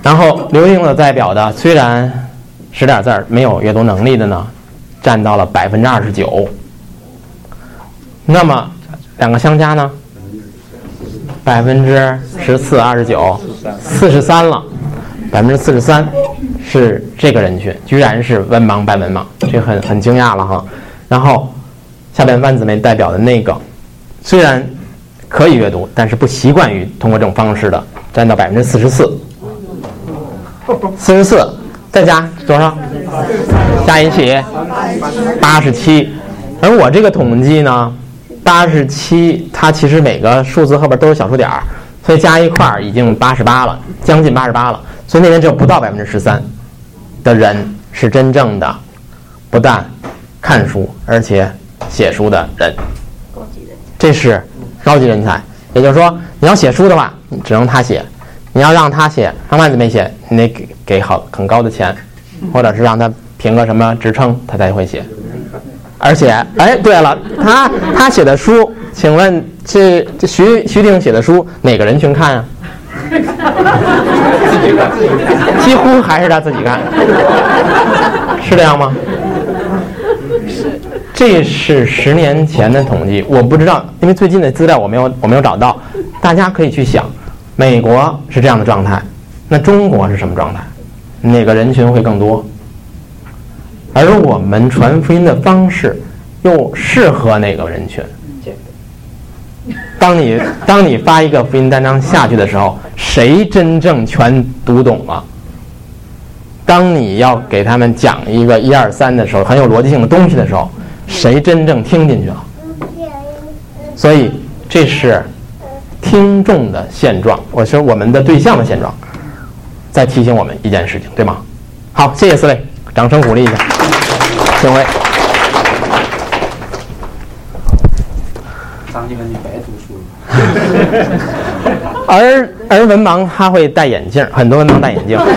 [SPEAKER 1] 然后流行的代表的，虽然识点字儿没有阅读能力的呢，占到了百分之二十九。那么两个相加呢，百分之十四、二十九，四十三了。百分之四十三是这个人群，居然是文盲白文盲，这很很惊讶了哈。然后下边万姊妹代表的那个，虽然可以阅读，但是不习惯于通过这种方式的，占到百分之四十四。四十四再加多少？加一起八十七。而我这个统计呢，八十七，它其实每个数字后边都是小数点儿，所以加一块儿已经八十八了，将近八十八了。所以那边只有不到百分之十三的人是真正的不但看书而且写书的人，这是高级人才。也就是说，你要写书的话，只能他写；你要让他写，让万姊妹写，你得给给好很高的钱，或者是让他评个什么职称，他才会写。而且，哎，对了，他他写的书，请问这这徐徐婷写的书，哪个人群看啊？几乎还是他自己看，是这样吗？这是十年前的统计，我不知道，因为最近的资料我没有我没有找到。大家可以去想，美国是这样的状态，那中国是什么状态？哪个人群会更多？而我们传福音的方式又适合哪个人群？当你当你发一个福音单张下去的时候，谁真正全读懂了？当你要给他们讲一个一二三的时候，很有逻辑性的东西的时候，谁真正听进去了？所以这是听众的现状，我说我们的对象的现状，在提醒我们一件事情，对吗？好，谢谢四位，掌声鼓励一下，请位。
[SPEAKER 4] 张继文，你白读书了。
[SPEAKER 1] 而而文盲他会戴眼镜，很多文盲戴眼镜，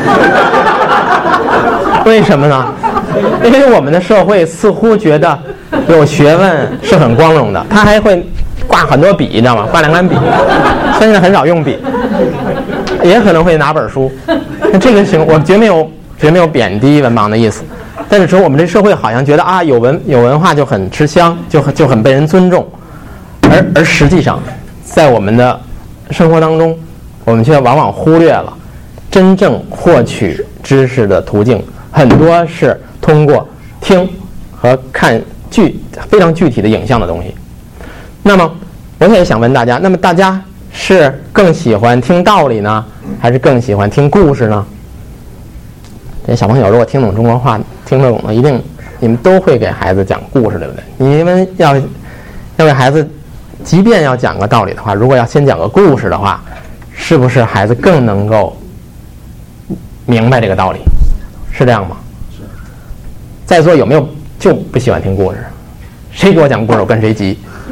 [SPEAKER 1] 为什么呢？因为我们的社会似乎觉得有学问是很光荣的，他还会挂很多笔，你知道吗？挂两杆笔，现在很少用笔，也可能会拿本书。这个行，我绝没有绝没有贬低文盲的意思，但是说我们这社会好像觉得啊，有文有文化就很吃香，就很就很被人尊重。而而实际上，在我们的生活当中，我们却往往忽略了真正获取知识的途径，很多是通过听和看具非常具体的影像的东西。那么，我也想问大家，那么大家是更喜欢听道理呢，还是更喜欢听故事呢？这小朋友如果听懂中国话，听得懂的，一定你们都会给孩子讲故事，对不对？你们要要给孩子。即便要讲个道理的话，如果要先讲个故事的话，是不是孩子更能够明白这个道理？是这样吗？是。在座有没有就不喜欢听故事？谁给我讲故事，我跟谁急。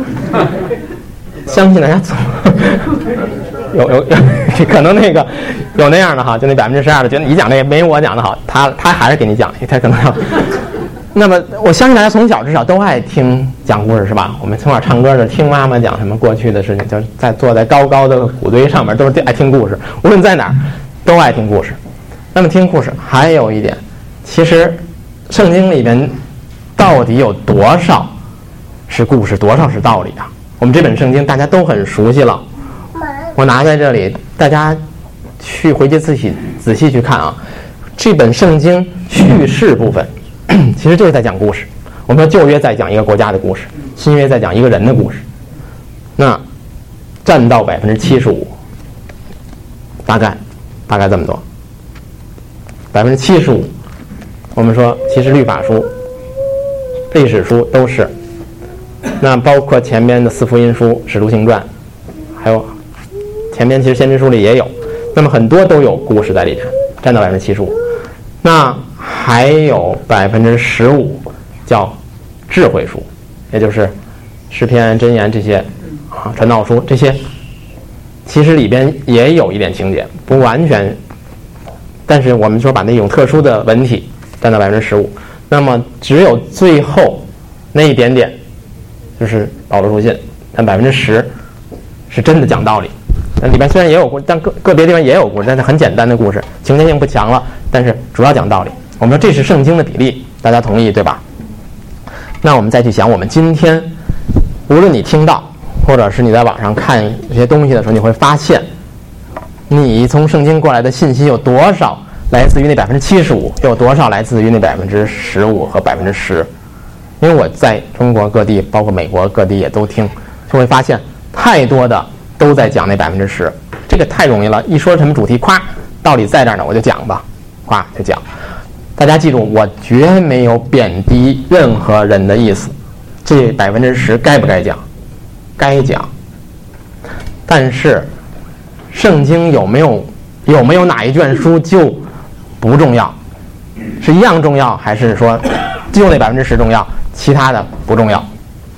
[SPEAKER 1] 相信大家总有有有，可能那个有那样的哈，就那百分之十二的觉得你讲那个没我讲的好，他他还是给你讲，他可能要。那么我相信大家从小至少都爱听讲故事，是吧？我们从小唱歌的听妈妈讲什么过去的事情，就是在坐在高高的谷堆上面，都是爱听故事，无论在哪儿都爱听故事。那么听故事还有一点，其实圣经里边到底有多少是故事，多少是道理啊？我们这本圣经大家都很熟悉了，我拿在这里，大家去回去自己仔细去看啊。这本圣经叙事部分其实就是在讲故事。我们说旧约在讲一个国家的故事，新约在讲一个人的故事，那占到百分之七十五，大概大概这么多，百分之七十五。我们说其实律法书、历史书都是，那包括前面的四福音书、使徒行传，还有前面其实先知书里也有，那么很多都有故事在里面，占到百分之七十五。那还有百分之十五叫智慧书，也就是诗篇、箴言这些啊，传道书这些，其实里边也有一点情节，不完全，但是我们说把那种特殊的文体占到百分之十五，那么只有最后那一点点，就是保罗书信，但百分之十是真的讲道理， 那里边虽然也有故，但个个别地方也有故事，但是很简单的故事，情节性不强了，但是主要讲道理。我们说这是圣经的比例，大家同意对吧？那我们再去想，我们今天无论你听到，或者是你在网上看一些东西的时候，你会发现，你从圣经过来的信息有多少来自于那百分之七十五，又有多少来自于那百分之十五和百分之十？因为我在中国各地，包括美国各地也都听，就会发现太多的都在讲那百分之十。这个太容易了，一说什么主题，咵，道理在这儿呢，我就讲吧，咵就讲。大家记住，我绝没有贬低任何人的意思。这百分之十该不该讲？该讲。但是，圣经有没有有没有哪一卷书就不重要？是一样重要，还是说就那百分之十重要，其他的不重要？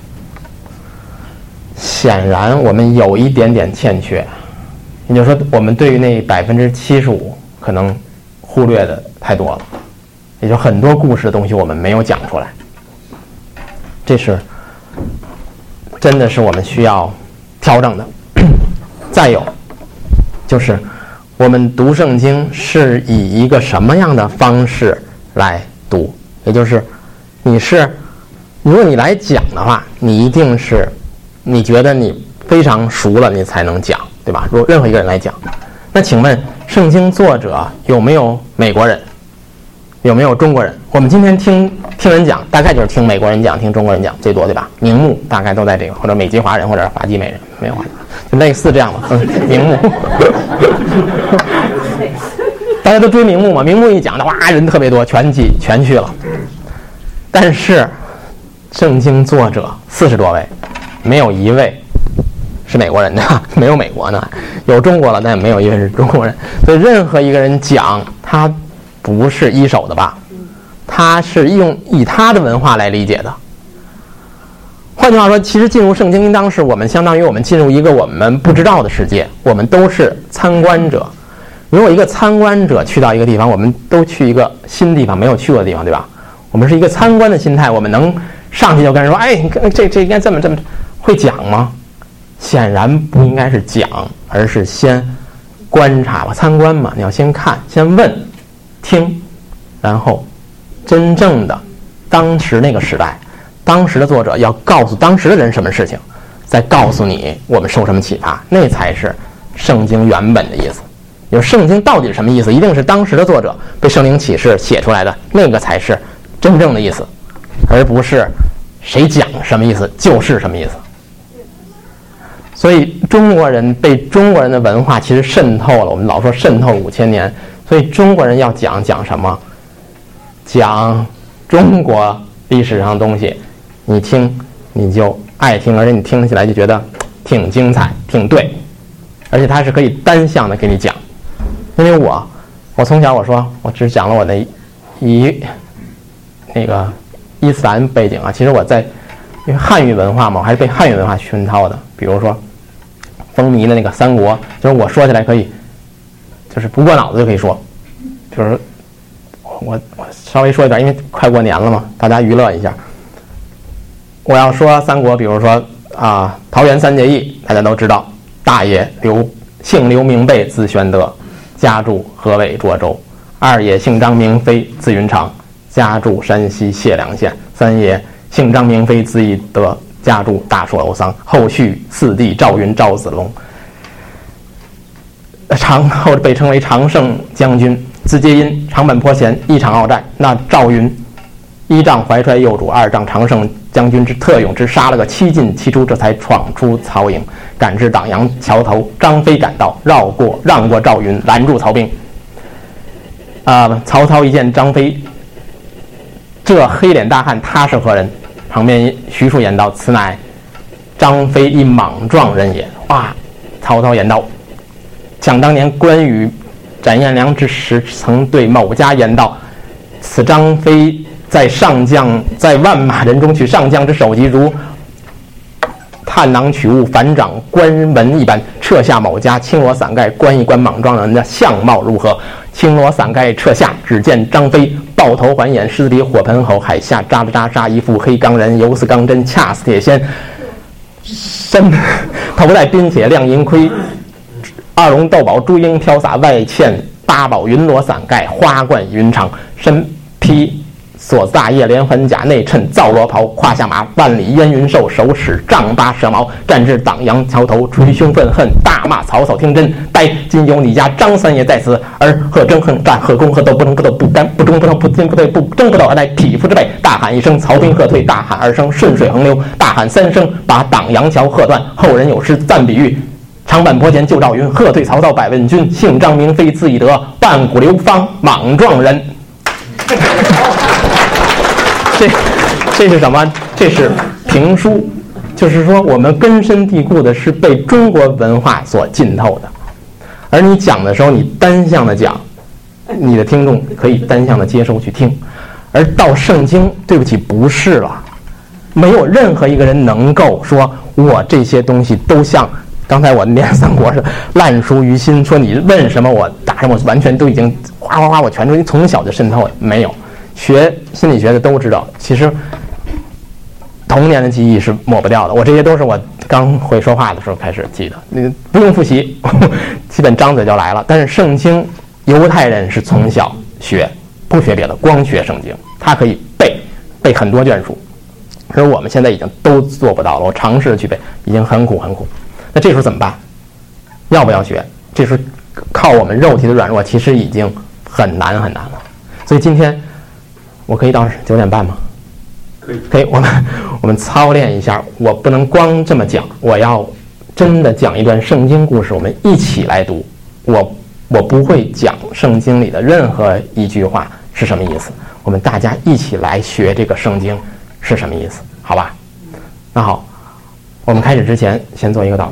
[SPEAKER 1] 显然我们有一点点欠缺，也就是说，我们对于那百分之七十五可能忽略的太多了。也就很多故事的东西我们没有讲出来，这是真的是我们需要调整的。再有就是我们读圣经是以一个什么样的方式来读，也就是你是如果你来讲的话，你一定是你觉得你非常熟了你才能讲，对吧？如果任何一个人来讲，那请问圣经作者有没有美国人，有没有中国人？我们今天听听人讲，大概就是听美国人讲，听中国人讲最多，对吧？名目大概都在这个，或者美籍华人，或者法籍美人，没有，就类似这样的。嗯，名目，大家都追名目嘛，名目一讲的哇，人特别多，全去全去了。但是圣经作者四十多位，没有一位是美国人的，没有美国呢，有中国了，但也没有一位是中国人。所以任何一个人讲他不是一手的吧，他是用以他的文化来理解的。换句话说，其实进入圣经应当是我们相当于我们进入一个我们不知道的世界，我们都是参观者。如果一个参观者去到一个地方，我们都去一个新地方，没有去过的地方，对吧？我们是一个参观的心态，我们能上去就跟人说，哎，这这应该这么这么，会讲吗？显然不应该是讲，而是先观察吧，参观嘛，你要先看，先问，听，然后真正的当时那个时代，当时的作者要告诉当时的人什么事情，再告诉你我们受什么启发，那才是圣经原本的意思。有圣经到底是什么意思，一定是当时的作者被圣灵启示写出来的，那个才是真正的意思，而不是谁讲什么意思就是什么意思。所以中国人被中国人的文化其实渗透了，我们老说渗透五千年，所以中国人要讲讲什么？讲中国历史上的东西，你听你就爱听，而且你听起来就觉得挺精彩挺对，而且它是可以单向的给你讲。因为我我从小我说我只讲了我的一那个伊斯兰背景啊，其实我在因为汉语文化嘛，我还是被汉语文化熏陶的。比如说风靡的那个三国，就是我说起来可以就是不过脑子就可以说，就是我我稍微说一点，因为快过年了嘛，大家娱乐一下。我要说三国，比如说啊，桃园三结义，大家都知道，大爷刘姓刘名备，字玄德，家住河北涿州；二爷姓张名飞，字云长，家住山西解良县；三爷姓张名飞，字翼德，家住大朔楼桑。后续四弟赵云、赵子龙，长后被称为常胜将军，字皆因，长本坡前一场鏖战，那赵云一仗怀揣右主，二仗常胜将军之特勇之，杀了个七进七出，这才闯出曹营，赶至党阳桥头，张飞赶到，绕过让过赵云，拦住曹兵。啊、呃，曹操一见张飞，这黑脸大汉他是何人？旁边徐庶言道：“此乃张飞一莽撞人也。”哇！曹操言道：“想当年关羽斩颜良之时，曾对某家言道：‘此张飞在上将，在万马人中取上将之首级，如探囊取物，反掌关门一般。撤下某家，青罗伞盖，观一观莽撞人的相貌如何？’青罗伞盖撤下，只见张飞抱头环眼，狮子里火盆吼，海下扎了扎杀，一副黑钢人，犹似钢针，恰似铁锨。身头戴冰铁亮银盔， 二龙斗宝珠缨飘洒，外嵌八宝云罗伞盖，花冠云长，身披锁大叶连环甲，内衬皂罗袍，胯下马，万里烟云兽，手使丈八蛇矛，战至党阳桥头，捶胸愤恨，大骂曹操听真。呆今有你家张三爷在此，而贺争恨战，贺攻贺斗，不争不斗不干，不争不斗不进不退，不争不斗而来匹夫之辈。大喊一声，曹兵喝退；大喊二声，顺水横流；大喊三声，把党阳桥喝断。后人有诗赞比喻：长坂坡前旧赵云，喝退曹操百万军。姓张名飞字翼德，万古流芳莽撞人。这这是什么？这是评书，就是说我们根深蒂固的是被中国文化所浸透的。而你讲的时候，你单向的讲，你的听众可以单向的接收去听。而到圣经，对不起，不是了，没有任何一个人能够说我这些东西都像刚才我念三国似的烂熟于心，说你问什么我答什么，我完全都已经哗哗哗我全都从小就渗透了。没有，学心理学的都知道，其实童年的记忆是抹不掉的。我这些都是我刚会说话的时候开始记的，你不用复习，基本张嘴就来了。但是圣经，犹太人是从小学，不学别的，光学圣经，他可以背背很多卷书，而我们现在已经都做不到了。我尝试去背，已经很苦很苦。那这时候怎么办？要不要学？这时候靠我们肉体的软弱，其实已经很难很难了。所以今天我可以到九点半吗？可以，可以。我们我们操练一下，我不能光这么讲，我要真的讲一段圣经故事，我们一起来读。我我不会讲圣经里的任何一句话是什么意思，我们大家一起来学这个圣经是什么意思，好吧？那好，我们开始之前先做一个祷告。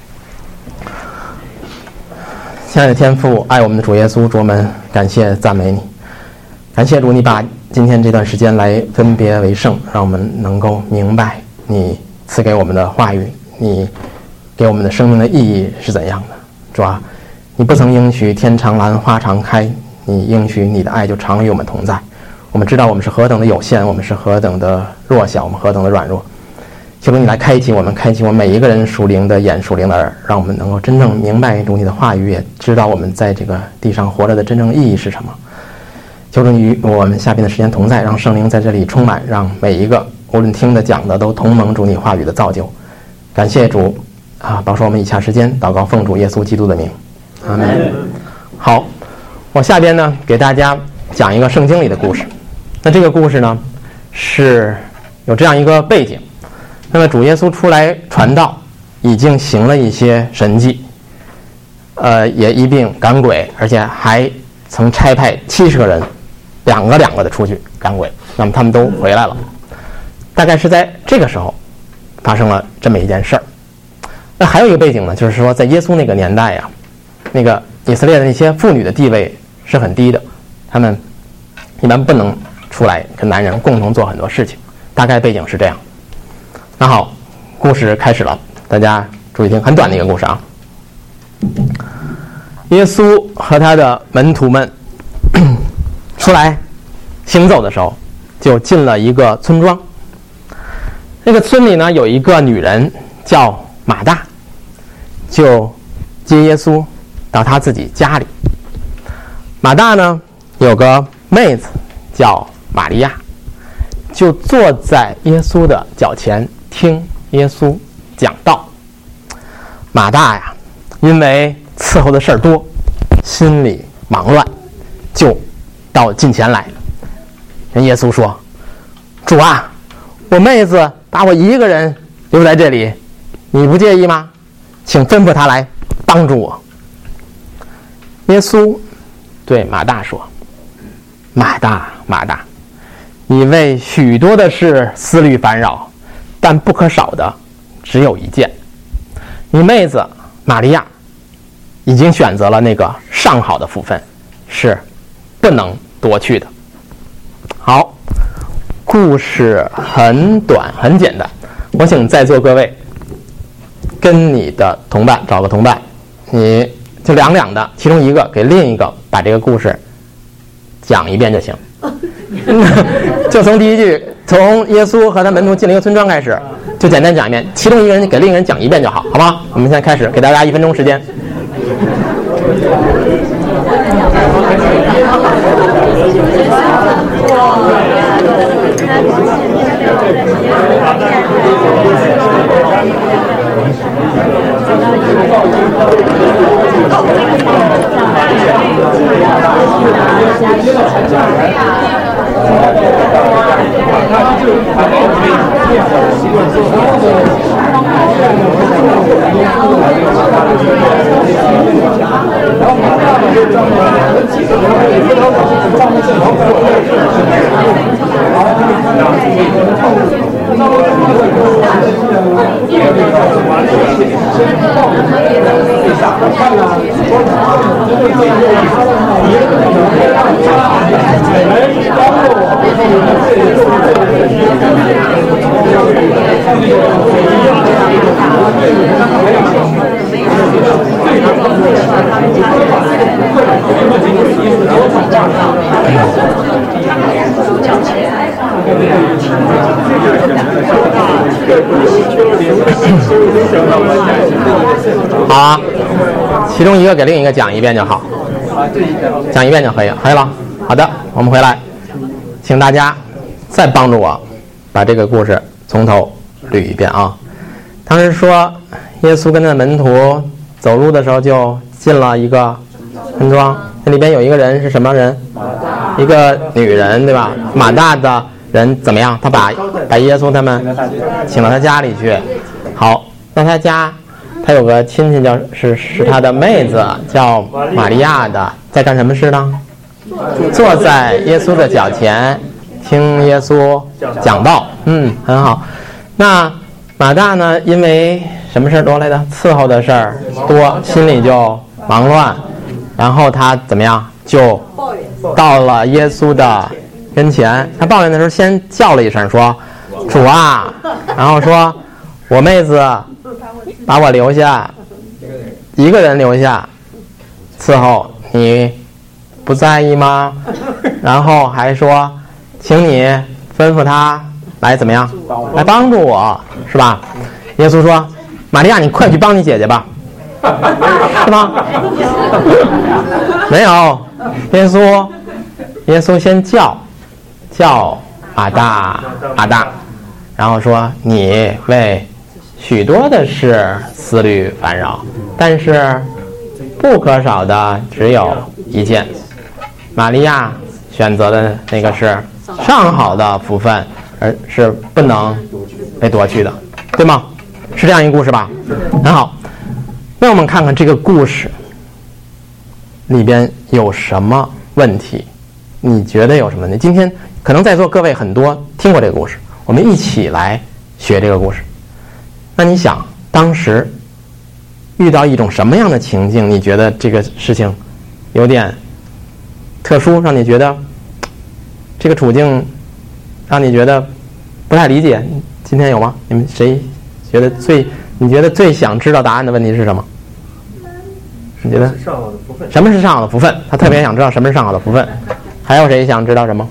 [SPEAKER 1] 亲爱的天父，爱我们的主耶稣，主，我们感谢赞美你，感谢主，你把今天这段时间来分别为圣，让我们能够明白你赐给我们的话语，你给我们的生命的意义是怎样的。主啊，你不曾应许天常蓝花常开，你应许你的爱就常与我们同在。我们知道我们是何等的有限，我们是何等的弱小，我们何等的软弱。求主你来开启我们，开启我们每一个人属灵的眼、属灵的耳，让我们能够真正明白主你的话语，也知道我们在这个地上活着的真正意义是什么。求主你与我们下边的时间同在，让圣灵在这里充满，让每一个无论听的讲的都同蒙主你话语的造就。感谢主啊，保守我们以下时间，祷告奉主耶稣基督的名，阿门。好，我下边呢给大家讲一个圣经里的故事。那这个故事呢是有这样一个背景。那么主耶稣出来传道，已经行了一些神迹，呃，也一并赶鬼，而且还曾差派七十个人，两个两个的出去赶鬼。那么他们都回来了。大概是在这个时候发生了这么一件事儿。那还有一个背景呢，就是说在耶稣那个年代呀，那个以色列的那些妇女的地位是很低的，他们一般不能出来跟男人共同做很多事情。大概背景是这样。那好，故事开始了，大家注意听，很短的一个故事啊。耶稣和他的门徒们出来行走的时候，就进了一个村庄。那个村里呢，有一个女人叫马大，就接耶稣到他自己家里。马大呢，有个妹子叫玛利亚，就坐在耶稣的脚前听耶稣讲道。马大呀，因为伺候的事儿多，心里忙乱，就到近前来跟耶稣说：“主啊，我妹子把我一个人留在这里，你不介意吗？请吩咐她来帮助我。”耶稣对马大说：“马大，马大，你为许多的事思虑烦扰，但不可少的只有一件。你妹子玛利亚已经选择了那个上好的福分，是不能夺去的。”好，故事很短很简单，我请在座各位跟你的同伴找个同伴，你就两两的，其中一个给另一个把这个故事讲一遍就行。就从第一句，从耶稣和他门徒进了一个村庄开始，就简单讲一遍，其中一个人给另一个人讲一遍就好，好吗？我们现在开始，给大家一分钟时间。 好啊，其中一个给另一个讲一遍就好，讲一遍就可以了，可以了。好的，我们回来，请大家再帮助我把这个故事从头捋一遍啊。当时说，耶稣跟着门徒走路的时候就进了一个村庄，那里边有一个人是什么人？一个女人，对吧？马大的人怎么样？他把把耶稣他们请到他家里去。好，那他家他有个亲戚叫是是他的妹子叫玛利亚的，在干什么事呢？坐在耶稣的脚前听耶稣讲道。嗯，很好。那马大呢，因为什么事多来的？伺候的事儿多，心里就忙乱，然后他怎么样？就到了耶稣的跟前。他抱怨的时候，先叫了一声说：“主啊！”然后说：“我妹子把我留下，一个人留下伺候，你不在意吗？”然后还说：“请你吩咐他来怎么样？来帮助我，是吧？”耶稣说：“玛利亚，你快去帮你姐姐吧。”是吗？没有，耶稣，耶稣先叫叫马大马大，然后说：“你为许多的事思虑烦扰，但是不可少的只有一件。玛利亚选择的那个是上好的福分，而是不能被夺去的，对吗？是这样一个故事吧？很好。那我们看看这个故事里边有什么问题？你觉得有什么问题？今天可能在座各位很多听过这个故事，我们一起来学这个故事。那你想，当时遇到一种什么样的情境，你觉得这个事情有点特殊，让你觉得这个处境让你觉得不太理解？今天有吗？你们谁觉得最你觉得最想知道答案的问题是什么？你觉得什么是上好的福分？他特别想知道什么是上好的福分。还有谁想知道什么？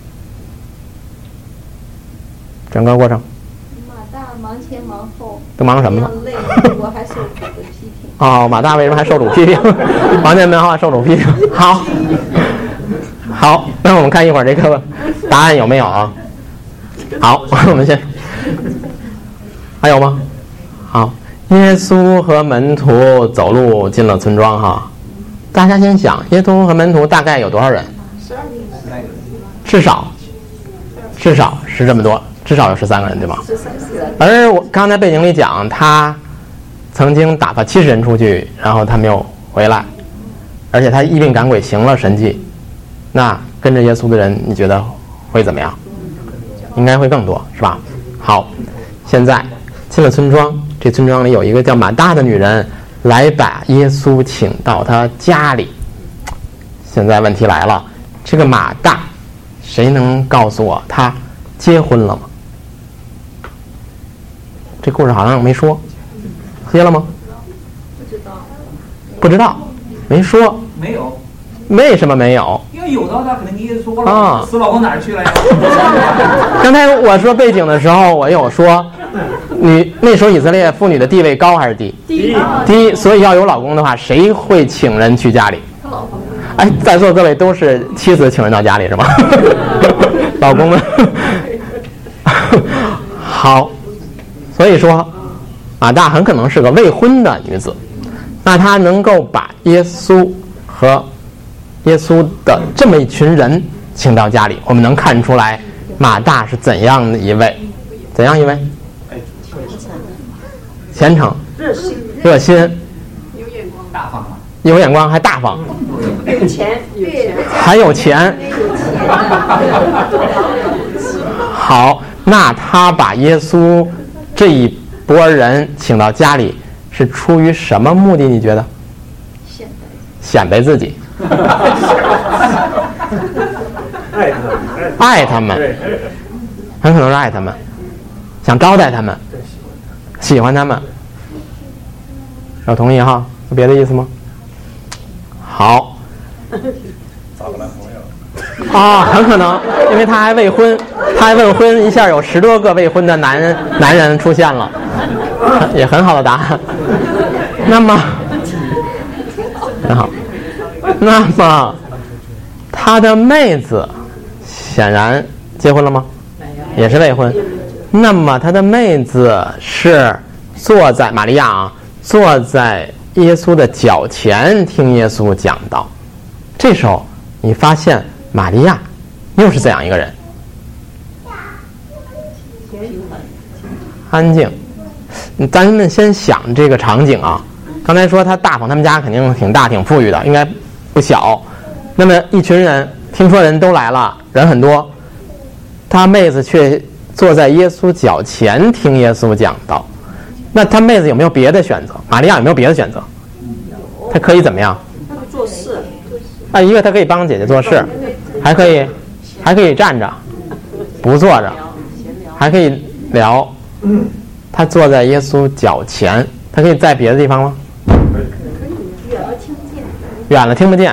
[SPEAKER 1] 整个过程
[SPEAKER 6] 马大忙前忙后，
[SPEAKER 1] 都忙什么呢？
[SPEAKER 6] 累，我还受主的批评。
[SPEAKER 1] 哦，马大为什么还受主批评？忙前忙后受主批评。好，好，那我们看一会儿这个答案有没有啊？好，我们先还有吗？好，耶稣和门徒走路进了村庄哈。大家先想，耶稣和门徒大概有多少人？至少至少是这么多，至少有十三个人，对吗？而我刚才背景里讲，他曾经打发七十人出去，然后他没有回来，而且他医病赶鬼行了神迹。那跟着耶稣的人，你觉得会怎么样？应该会更多，是吧？好，现在进了村庄，这村庄里有一个叫马大的女人来把耶稣请到她家里。现在问题来了，这个马大谁能告诉我他结婚了吗？这故事好像没说，结了吗？
[SPEAKER 6] 不知道，
[SPEAKER 1] 不知道，没说。
[SPEAKER 7] 没有。
[SPEAKER 1] 为什么没有？
[SPEAKER 7] 因为有的话，可能你也说了，
[SPEAKER 1] 啊，
[SPEAKER 7] 死老公哪儿去了呀？
[SPEAKER 1] 刚才我说背景的时候，我有说女那时候以色列妇女的地位高还是低？
[SPEAKER 3] 低
[SPEAKER 1] 低，所以要有老公的话，谁会请人去家里？哎，在座各位都是妻子请人到家里是吗？老公们，好，所以说马大很可能是个未婚的女子，那她能够把耶稣和耶稣的这么一群人请到家里，我们能看出来马大是怎样的一位，怎样一位？虔诚、
[SPEAKER 7] 热心、
[SPEAKER 1] 热心、
[SPEAKER 7] 有眼光、
[SPEAKER 4] 大方，
[SPEAKER 1] 有眼光，还大方，
[SPEAKER 7] 有钱、有钱，
[SPEAKER 1] 还有钱。好，那他把耶稣这一波人请到家里，是出于什么目的？你觉得？显摆自己。
[SPEAKER 4] 爱他们，
[SPEAKER 1] 爱他们，很可能是爱他们，想招待他们，喜欢他们。有同意哈？有别的意思吗？好。
[SPEAKER 4] 找个男朋友。
[SPEAKER 1] 啊，很可能，因为他还未婚，他还未婚，一下有十多个未婚的男人男人出现了，也很好的答案。那么，很好。那么，他的妹子显然结婚了吗？也是未婚。那么他的妹子是坐在玛利亚啊，坐在耶稣的脚前听耶稣讲道。这时候你发现玛利亚又是怎样一个人？安静。咱们先想这个场景啊。刚才说他大方，他们家肯定挺大挺富裕的，应该不小。那么一群人，听说人都来了，人很多，他妹子却坐在耶稣脚前听耶稣讲道。那他妹子有没有别的选择？玛利亚有没有别的选择？她可以怎么样？
[SPEAKER 7] 做事。
[SPEAKER 1] 啊，一个她可以帮姐姐做事，还可以还可以站着，不坐着，还可以聊。她坐在耶稣脚前，她可以在别的地方吗？
[SPEAKER 6] 远了听不见。
[SPEAKER 1] 远了听不见。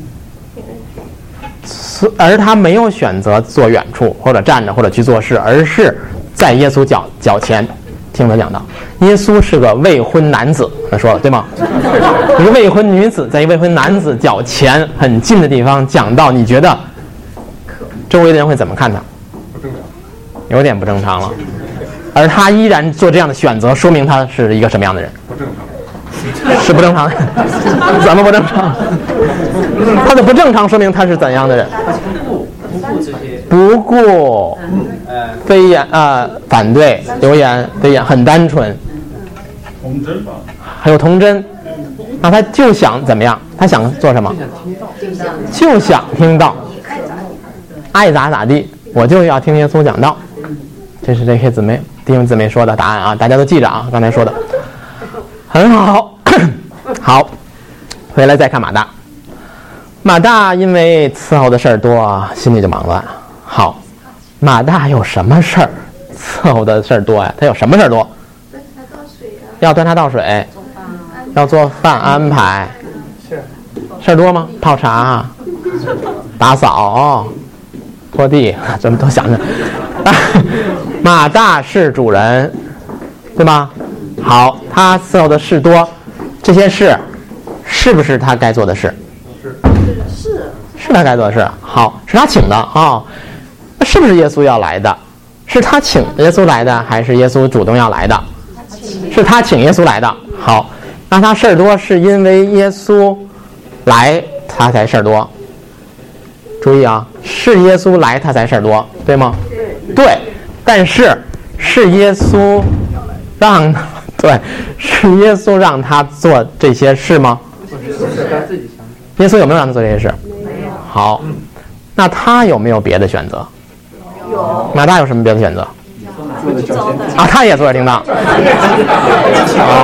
[SPEAKER 1] 而他没有选择坐远处或者站着或者去做事，而是在耶稣脚脚前听他讲道。耶稣是个未婚男子，他说了对吗？一个未婚女子在一个未婚男子脚前很近的地方讲道，你觉得周围的人会怎么看他？
[SPEAKER 2] 不正常，
[SPEAKER 1] 有点不正常了。而他依然做这样的选择，说明他是一个什么样的人？
[SPEAKER 2] 不正常。
[SPEAKER 1] 是不正常的。怎么不正常？他的不正常说明他是怎样的人？
[SPEAKER 4] 不顾这些，
[SPEAKER 1] 不顾非言啊、呃，反对流言非言，很单纯。
[SPEAKER 2] 童真吧。
[SPEAKER 1] 还有童真，那他就想怎么样？他想做什么？就想听道，爱咋咋地，我就要听耶稣讲道。这是这些姊妹弟兄姊妹说的答案啊，大家都记着啊，刚才说的。很好，好，回来再看马大。马大因为伺候的事儿多，心里就忙乱。好，马大有什么事儿伺候的事儿多呀？他有什么事儿多？
[SPEAKER 6] 端茶倒水啊。
[SPEAKER 1] 要端茶倒水，要做饭安排，事儿多吗？泡茶、打扫、拖地，怎么都想着。马大是主人，对吗？好，他伺候的事多，这些事是不是他该做的事？
[SPEAKER 7] 是
[SPEAKER 1] 是他该做的事。好，是他请的啊、哦。那是不是耶稣要来的？是他请耶稣来的，还是耶稣主动要来的？是他请耶稣来的。好，那他事儿多是因为耶稣来他才事儿多。注意啊，是耶稣来他才事儿多，对吗？对。但是是耶稣让对，是耶稣让他做这些事吗？耶稣有没有让他做这些事？没有。好，那他有没有别的选择？有。马大有什么别的选择？啊，他也坐着听道。好。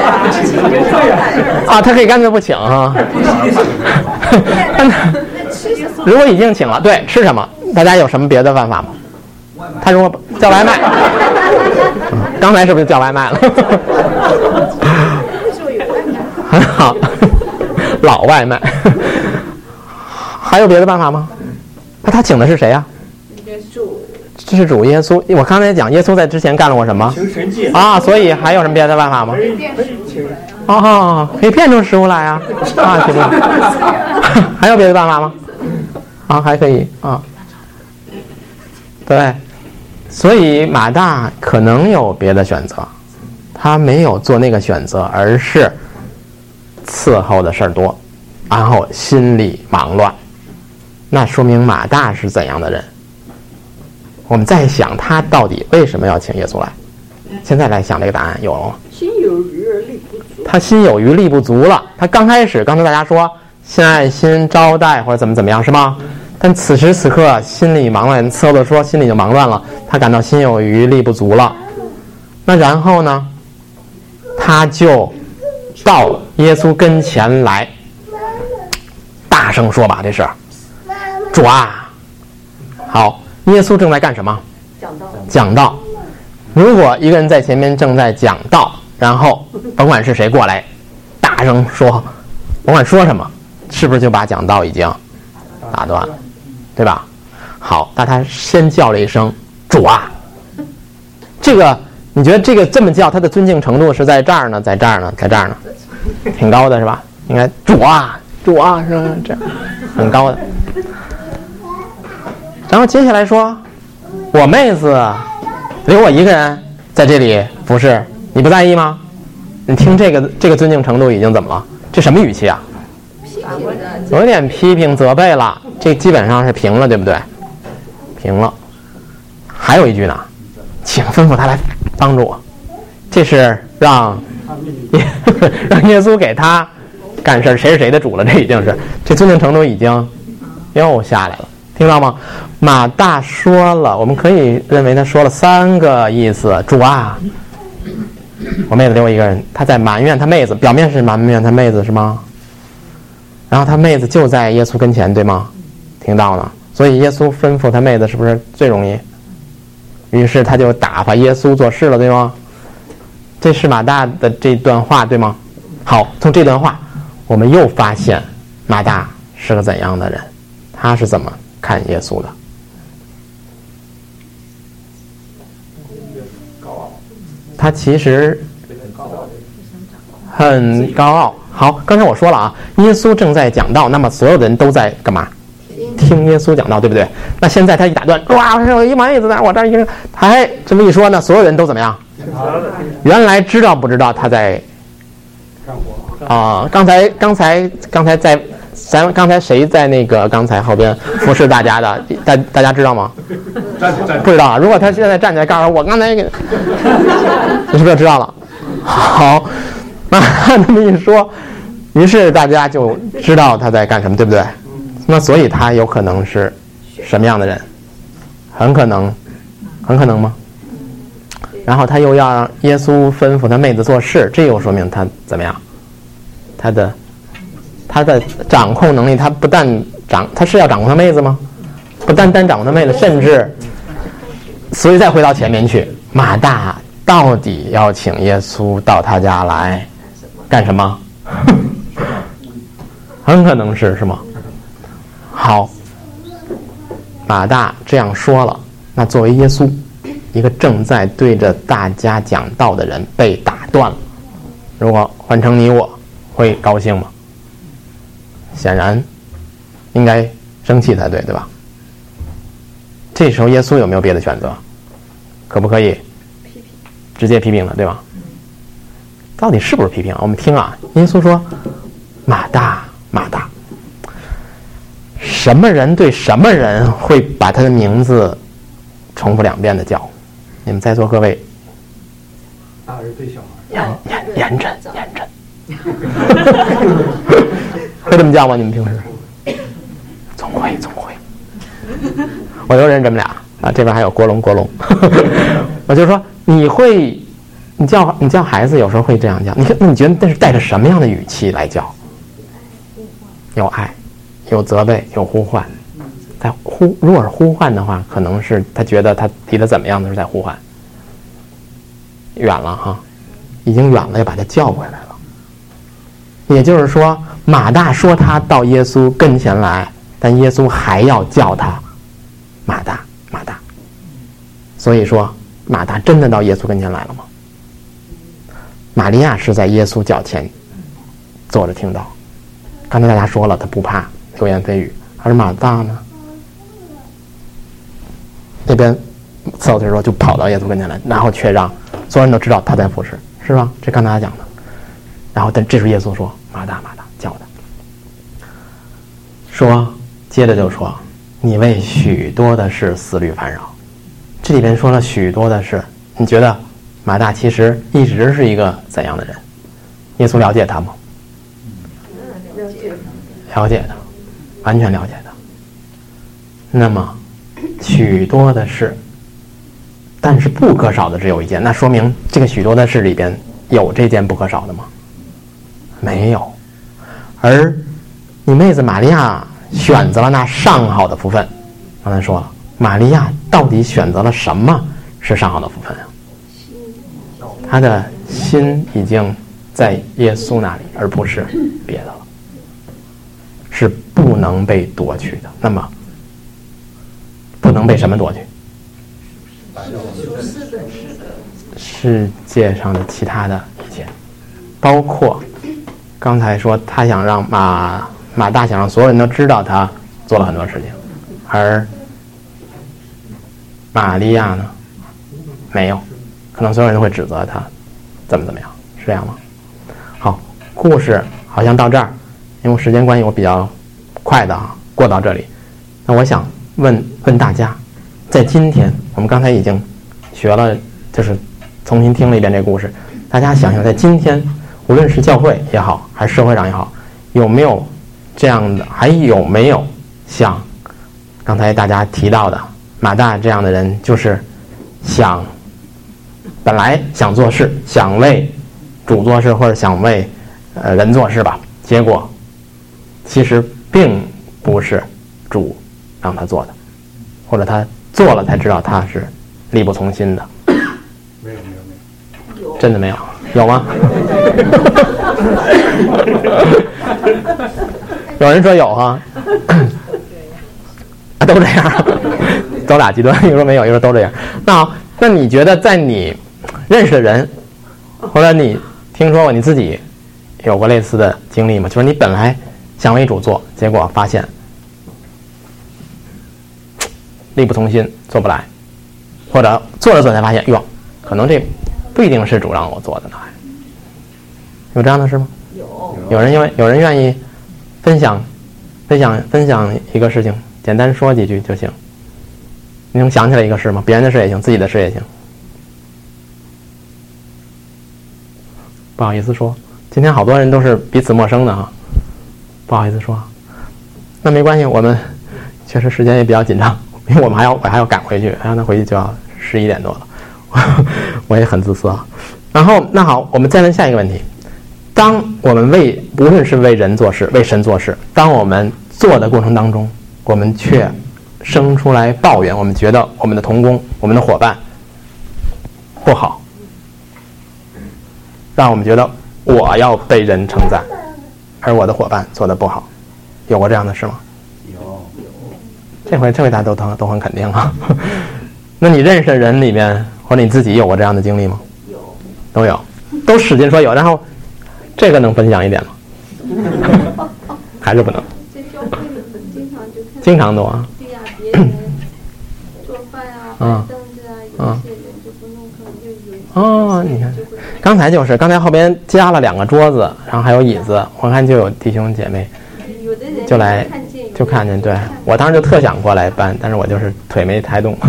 [SPEAKER 1] 啊，他可以干脆不请啊。如果已经请了，对，吃什么？大家有什么别的办法吗？他如果叫外卖，嗯、刚才是不是叫外卖了？很好，老外卖。还有别的办法吗？那他请的是谁呀、啊？ 这是主耶稣。我刚才讲耶稣在之前干了过什么
[SPEAKER 4] 求神迹
[SPEAKER 1] 啊？所以还有什么别的办法吗？哦，可以变成食物来啊！啊，行吧。还有别的办法吗？啊，还可以啊。对，所以马大可能有别的选择，他没有做那个选择，而是伺候的事儿多，然后心里忙乱。那说明马大是怎样的人？我们在想他到底为什么要请耶稣来？现在来想这个答案有了吗？
[SPEAKER 7] 心有余而力不足。
[SPEAKER 1] 他心有余力不足了。他刚开始，刚才大家说先爱心招待或者怎么怎么样是吗？但此时此刻心里忙乱，伺候的说心里就忙乱了，他感到心有余力不足了。那然后呢？他就到耶稣跟前来，大声说吧，这是主啊！好，耶稣正在干什么？
[SPEAKER 7] 讲道。
[SPEAKER 1] 讲道。如果一个人在前面正在讲道，然后甭管是谁过来，大声说，甭管说什么，是不是就把讲道已经打断了，对吧？好，那他先叫了一声主啊，这个你觉得这个这么叫，他的尊敬程度是在这儿呢，在这儿呢，在这儿呢，挺高的是吧？应该主啊，主啊，是吧？这样很高的。然后接下来说，我妹子留我一个人在这里服侍，你不在意吗？你听这个这个尊敬程度已经怎么了？这什么语气啊？有点批评责备了，这基本上是平了，对不对？平了。还有一句呢，请吩咐他来帮助我，这是让让耶稣给他干事，谁是谁的主了？这已经是这尊敬程度已经又下来了，听到吗？马大说了，我们可以认为他说了三个意思：主啊，我妹子留我一个人，他在埋怨他妹子，表面是埋怨他妹子是吗？然后他妹子就在耶稣跟前，对吗？听到了，所以耶稣吩咐他妹子是不是最容易？于是他就打发耶稣做事了，对吗？这是马大的这段话，对吗？好，从这段话我们又发现马大是个怎样的人，他是怎么看耶稣的。他其实很高傲。好，刚才我说了啊，耶稣正在讲道，那么所有的人都在干嘛？听耶稣讲道，对不对？那现在他一打断，哇，有一妹子在我这儿一个，哎，这么一说呢，所有人都怎么样？原来知道不知道他在啊、呃？刚才刚才刚才在咱刚才谁在那个刚才后边服侍大家的？大大家知道吗？不知道啊。如果他现在站起来告诉我，我刚才给，你是不是知道了？好，那这么一说，于是大家就知道他在干什么，对不对？那所以他有可能是什么样的人？很可能，很可能吗？然后他又要让耶稣吩咐他妹子做事，这又说明他怎么样？他的他的掌控能力，他不但掌，他是要掌控他妹子吗？不单单掌控他妹子，甚至，所以再回到前面去，马大到底要请耶稣到他家来干什么？很可能是是吗？好，马大这样说了，那作为耶稣，一个正在对着大家讲道的人被打断了，如果换成你我，会高兴吗？显然应该生气才对，对吧？这时候耶稣有没有别的选择？可不可以直接批评了，对吧？到底是不是批评？我们听啊，耶稣说，马大马大，什么人对什么人会把他的名字重复两遍的叫？你们在座各位，
[SPEAKER 4] 大人对小
[SPEAKER 1] 孩，严严严阵严阵，会这么叫吗？你们平时？总会总会，我就认这么俩啊，这边还有国龙国龙，我就说你会，你叫你叫孩子有时候会这样叫，你看那你觉得那是带着什么样的语气来叫？有爱。有责备，有呼唤，在呼。如果是呼唤的话，可能是他觉得他离得怎么样的是在呼唤，远了哈，已经远了，要把他叫回来了。也就是说，马大说他到耶稣跟前来，但耶稣还要叫他马大，马大。 所以说马大真的到耶稣跟前来了吗？玛利亚是在耶稣脚前坐着听到，刚才大家说了，他不怕流言蜚语，而马大呢，那边伺候的时候就跑到耶稣跟前来，然后却让所有人都知道他在服侍，是吧？这刚才他讲的。然后但这时候耶稣说：“马大，马大，叫他。”说，接着就说：“你为许多的事思虑烦扰。”这里边说了许多的事，你觉得马大其实一直是一个怎样的人？耶稣了解他吗？
[SPEAKER 6] 了解。
[SPEAKER 1] 了解的，完全了解的。那么许多的事，但是不可少的只有一件，那说明这个许多的事里边有这件不可少的吗？没有。而你妹子玛利亚选择了那上好的福分，刚才说了，玛利亚到底选择了什么是上好的福分啊？她的心已经在耶稣那里，而不是别的了，是不能被夺去的。那么不能被什么夺去？世界上的其他的一切，包括刚才说他想让马马大想让所有人都知道他做了很多事情，而玛利亚呢没有，可能所有人都会指责他怎么怎么样，是这样吗？好，故事好像到这儿，因为时间关系我比较快的啊过到这里。那我想问问大家，在今天我们刚才已经学了，就是重新听了一遍这个故事，大家想想在今天无论是教会也好还是社会上也好，有没有这样的，还有没有像刚才大家提到的马大这样的人，就是想本来想做事，想为主做事或者想为呃人做事吧，结果其实并不是主让他做的，或者他做了才知道他是力不从心的。
[SPEAKER 4] 没有没有没有，
[SPEAKER 1] 真的没有？有吗？有人说有哈、啊，都这样，都俩极端，一个说没有，一个说都这样。那好，那你觉得在你认识的人，或者你听说过你自己有过类似的经历吗？就是你本来想为主做，结果发现力不从心，做不来，或者做着做着才发现，哟，可能这不一定是主让我做的呢。有这样的事吗？有。有人愿有人愿意分享分享分享一个事情，简单说几句就行。你能想起来一个事吗？别人的事也行，自己的事也行。不好意思说，今天好多人都是彼此陌生的哈，不好意思说。那没关系，我们确实时间也比较紧张，因为我们还要我还要赶回去，还要那回去就要十一点多了，我也很自私啊。然后那好，我们再问下一个问题：当我们为无论是为人做事，为神做事，当我们做的过程当中，我们却生出来抱怨，我们觉得我们的同工、我们的伙伴不好，让我们觉得我要被人称赞，而我的伙伴做的不好，有过这样的事吗？
[SPEAKER 4] 有。
[SPEAKER 1] 这回这回大家都都都很肯定啊。那你认识的人里面，或者你自己有过这样的经历吗？有，都有，都使劲说有。然后这个能分享一点吗？还是不能？
[SPEAKER 6] 在教会里头经常就看。
[SPEAKER 1] 经常多啊。
[SPEAKER 6] 对呀、啊，别人做饭啊、摆凳子啊，有些人就不弄，可能就有。
[SPEAKER 1] 哦，你看，刚才就是刚才后边加了两个桌子，然后还有椅子，我看就有弟兄姐妹
[SPEAKER 6] 有的人
[SPEAKER 1] 就来就看见，对我当时就特想过来搬，但是我就是腿没抬动。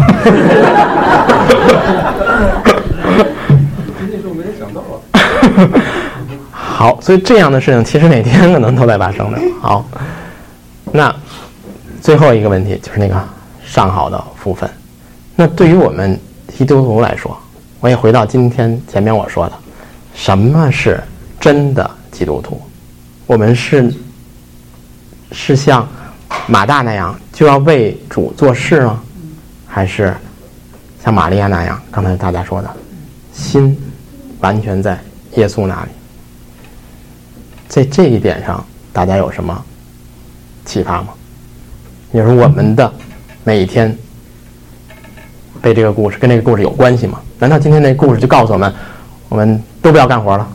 [SPEAKER 4] 那时候没人想到啊。
[SPEAKER 1] 好，所以这样的事情其实每天可能都在发生的。好，那最后一个问题就是那个上好的福分。那对于我们基督徒来说，我也回到今天前面我说的，什么是真的基督徒？我们是是像马大那样就要为主做事吗？还是像玛利亚那样，刚才大家说的，心完全在耶稣那里？在这一点上，大家有什么启发吗？也就是我们的每一天被这个故事跟这个故事有关系吗？难道今天这故事就告诉我们，我们都不要干活了？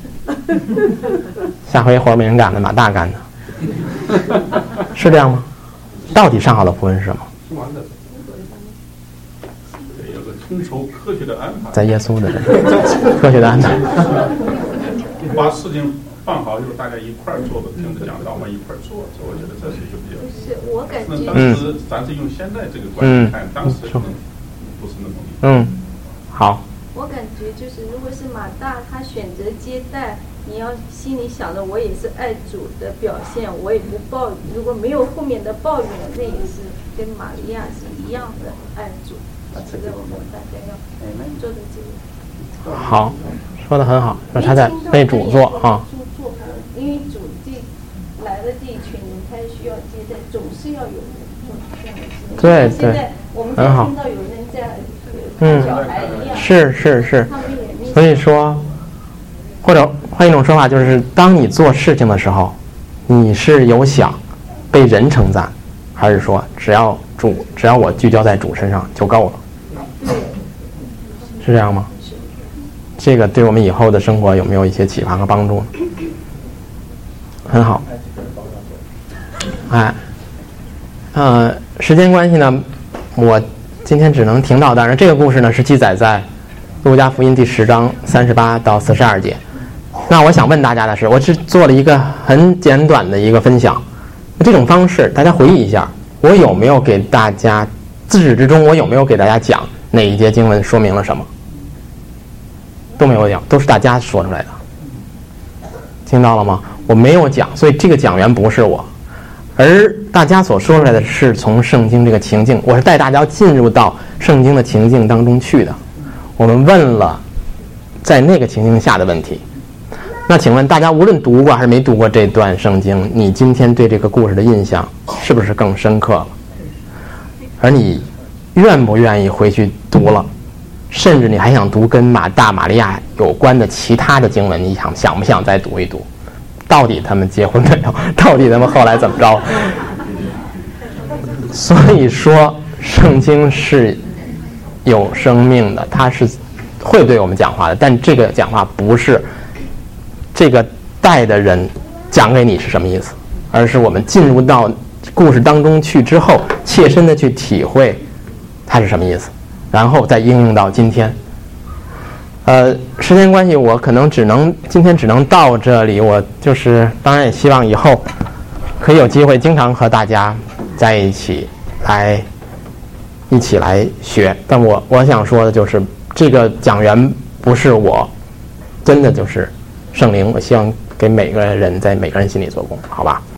[SPEAKER 1] 下回活没人干的，马大干的，是这样吗？到底上好的福分是什么？
[SPEAKER 4] 有个统筹科学的安排，
[SPEAKER 1] 在耶稣的人科学的安排，
[SPEAKER 4] 把事情办好，就是大家一块儿做的，听着讲道嘛，一块儿做，我觉得这是一个比较。
[SPEAKER 6] 是我感觉。
[SPEAKER 4] 那当时咱是用现在这个观点看，当时可能不是那么理解。
[SPEAKER 1] 嗯，好。
[SPEAKER 6] 我感觉就是，如果是马大他选择接待，你要心里想着我也是爱主的表现，我也不抱，如果没有后面的抱怨，那也是跟玛利亚是一样的爱主。我觉得我们大家要做的这个。
[SPEAKER 1] 好，说的很好，说他在为主做啊。
[SPEAKER 6] 因为主这来的这一群人，他需要接待，总是要有人做这样的事。
[SPEAKER 1] 对对，
[SPEAKER 6] 现在我们才听到有人在
[SPEAKER 1] 嗯，
[SPEAKER 6] 小孩一样。
[SPEAKER 1] 是是是，所以说，或者换一种说法，就是当你做事情的时候，你是有想被人称赞，还是说只要主只要我聚焦在主身上就够了？是这样吗？这个对我们以后的生活有没有一些启发和帮助呢？很好。哎，呃，时间关系呢，我今天只能停到。当然，这个故事呢是记载在路加福音第十章三十八到四十二节。那我想问大家的是，我只做了一个很简短的一个分享，这种方式大家回忆一下，我有没有给大家自始至终，我有没有给大家讲哪一节经文说明了什么？都没有讲，都是大家说出来的。听到了吗？我没有讲，所以这个讲员不是我，而大家所说出来的是从圣经这个情境，我是带大家进入到圣经的情境当中去的。我们问了在那个情境下的问题。那请问大家，无论读过还是没读过这段圣经，你今天对这个故事的印象是不是更深刻了？而你愿不愿意回去读了？甚至你还想读跟马大、玛利亚有关的其他的经文，你想想不想再读一读？到底他们结婚没有？到底他们后来怎么着？所以说，圣经是有生命的，它是会对我们讲话的，但这个讲话不是这个带的人讲给你是什么意思，而是我们进入到故事当中去之后，切身的去体会它是什么意思。然后再应用到今天。呃，时间关系，我可能只能今天只能到这里。我就是当然也希望以后可以有机会经常和大家在一起来一起来学。但我我想说的就是，这个讲员不是我，真的就是圣灵。我希望给每个人在每个人心里做工，好吧？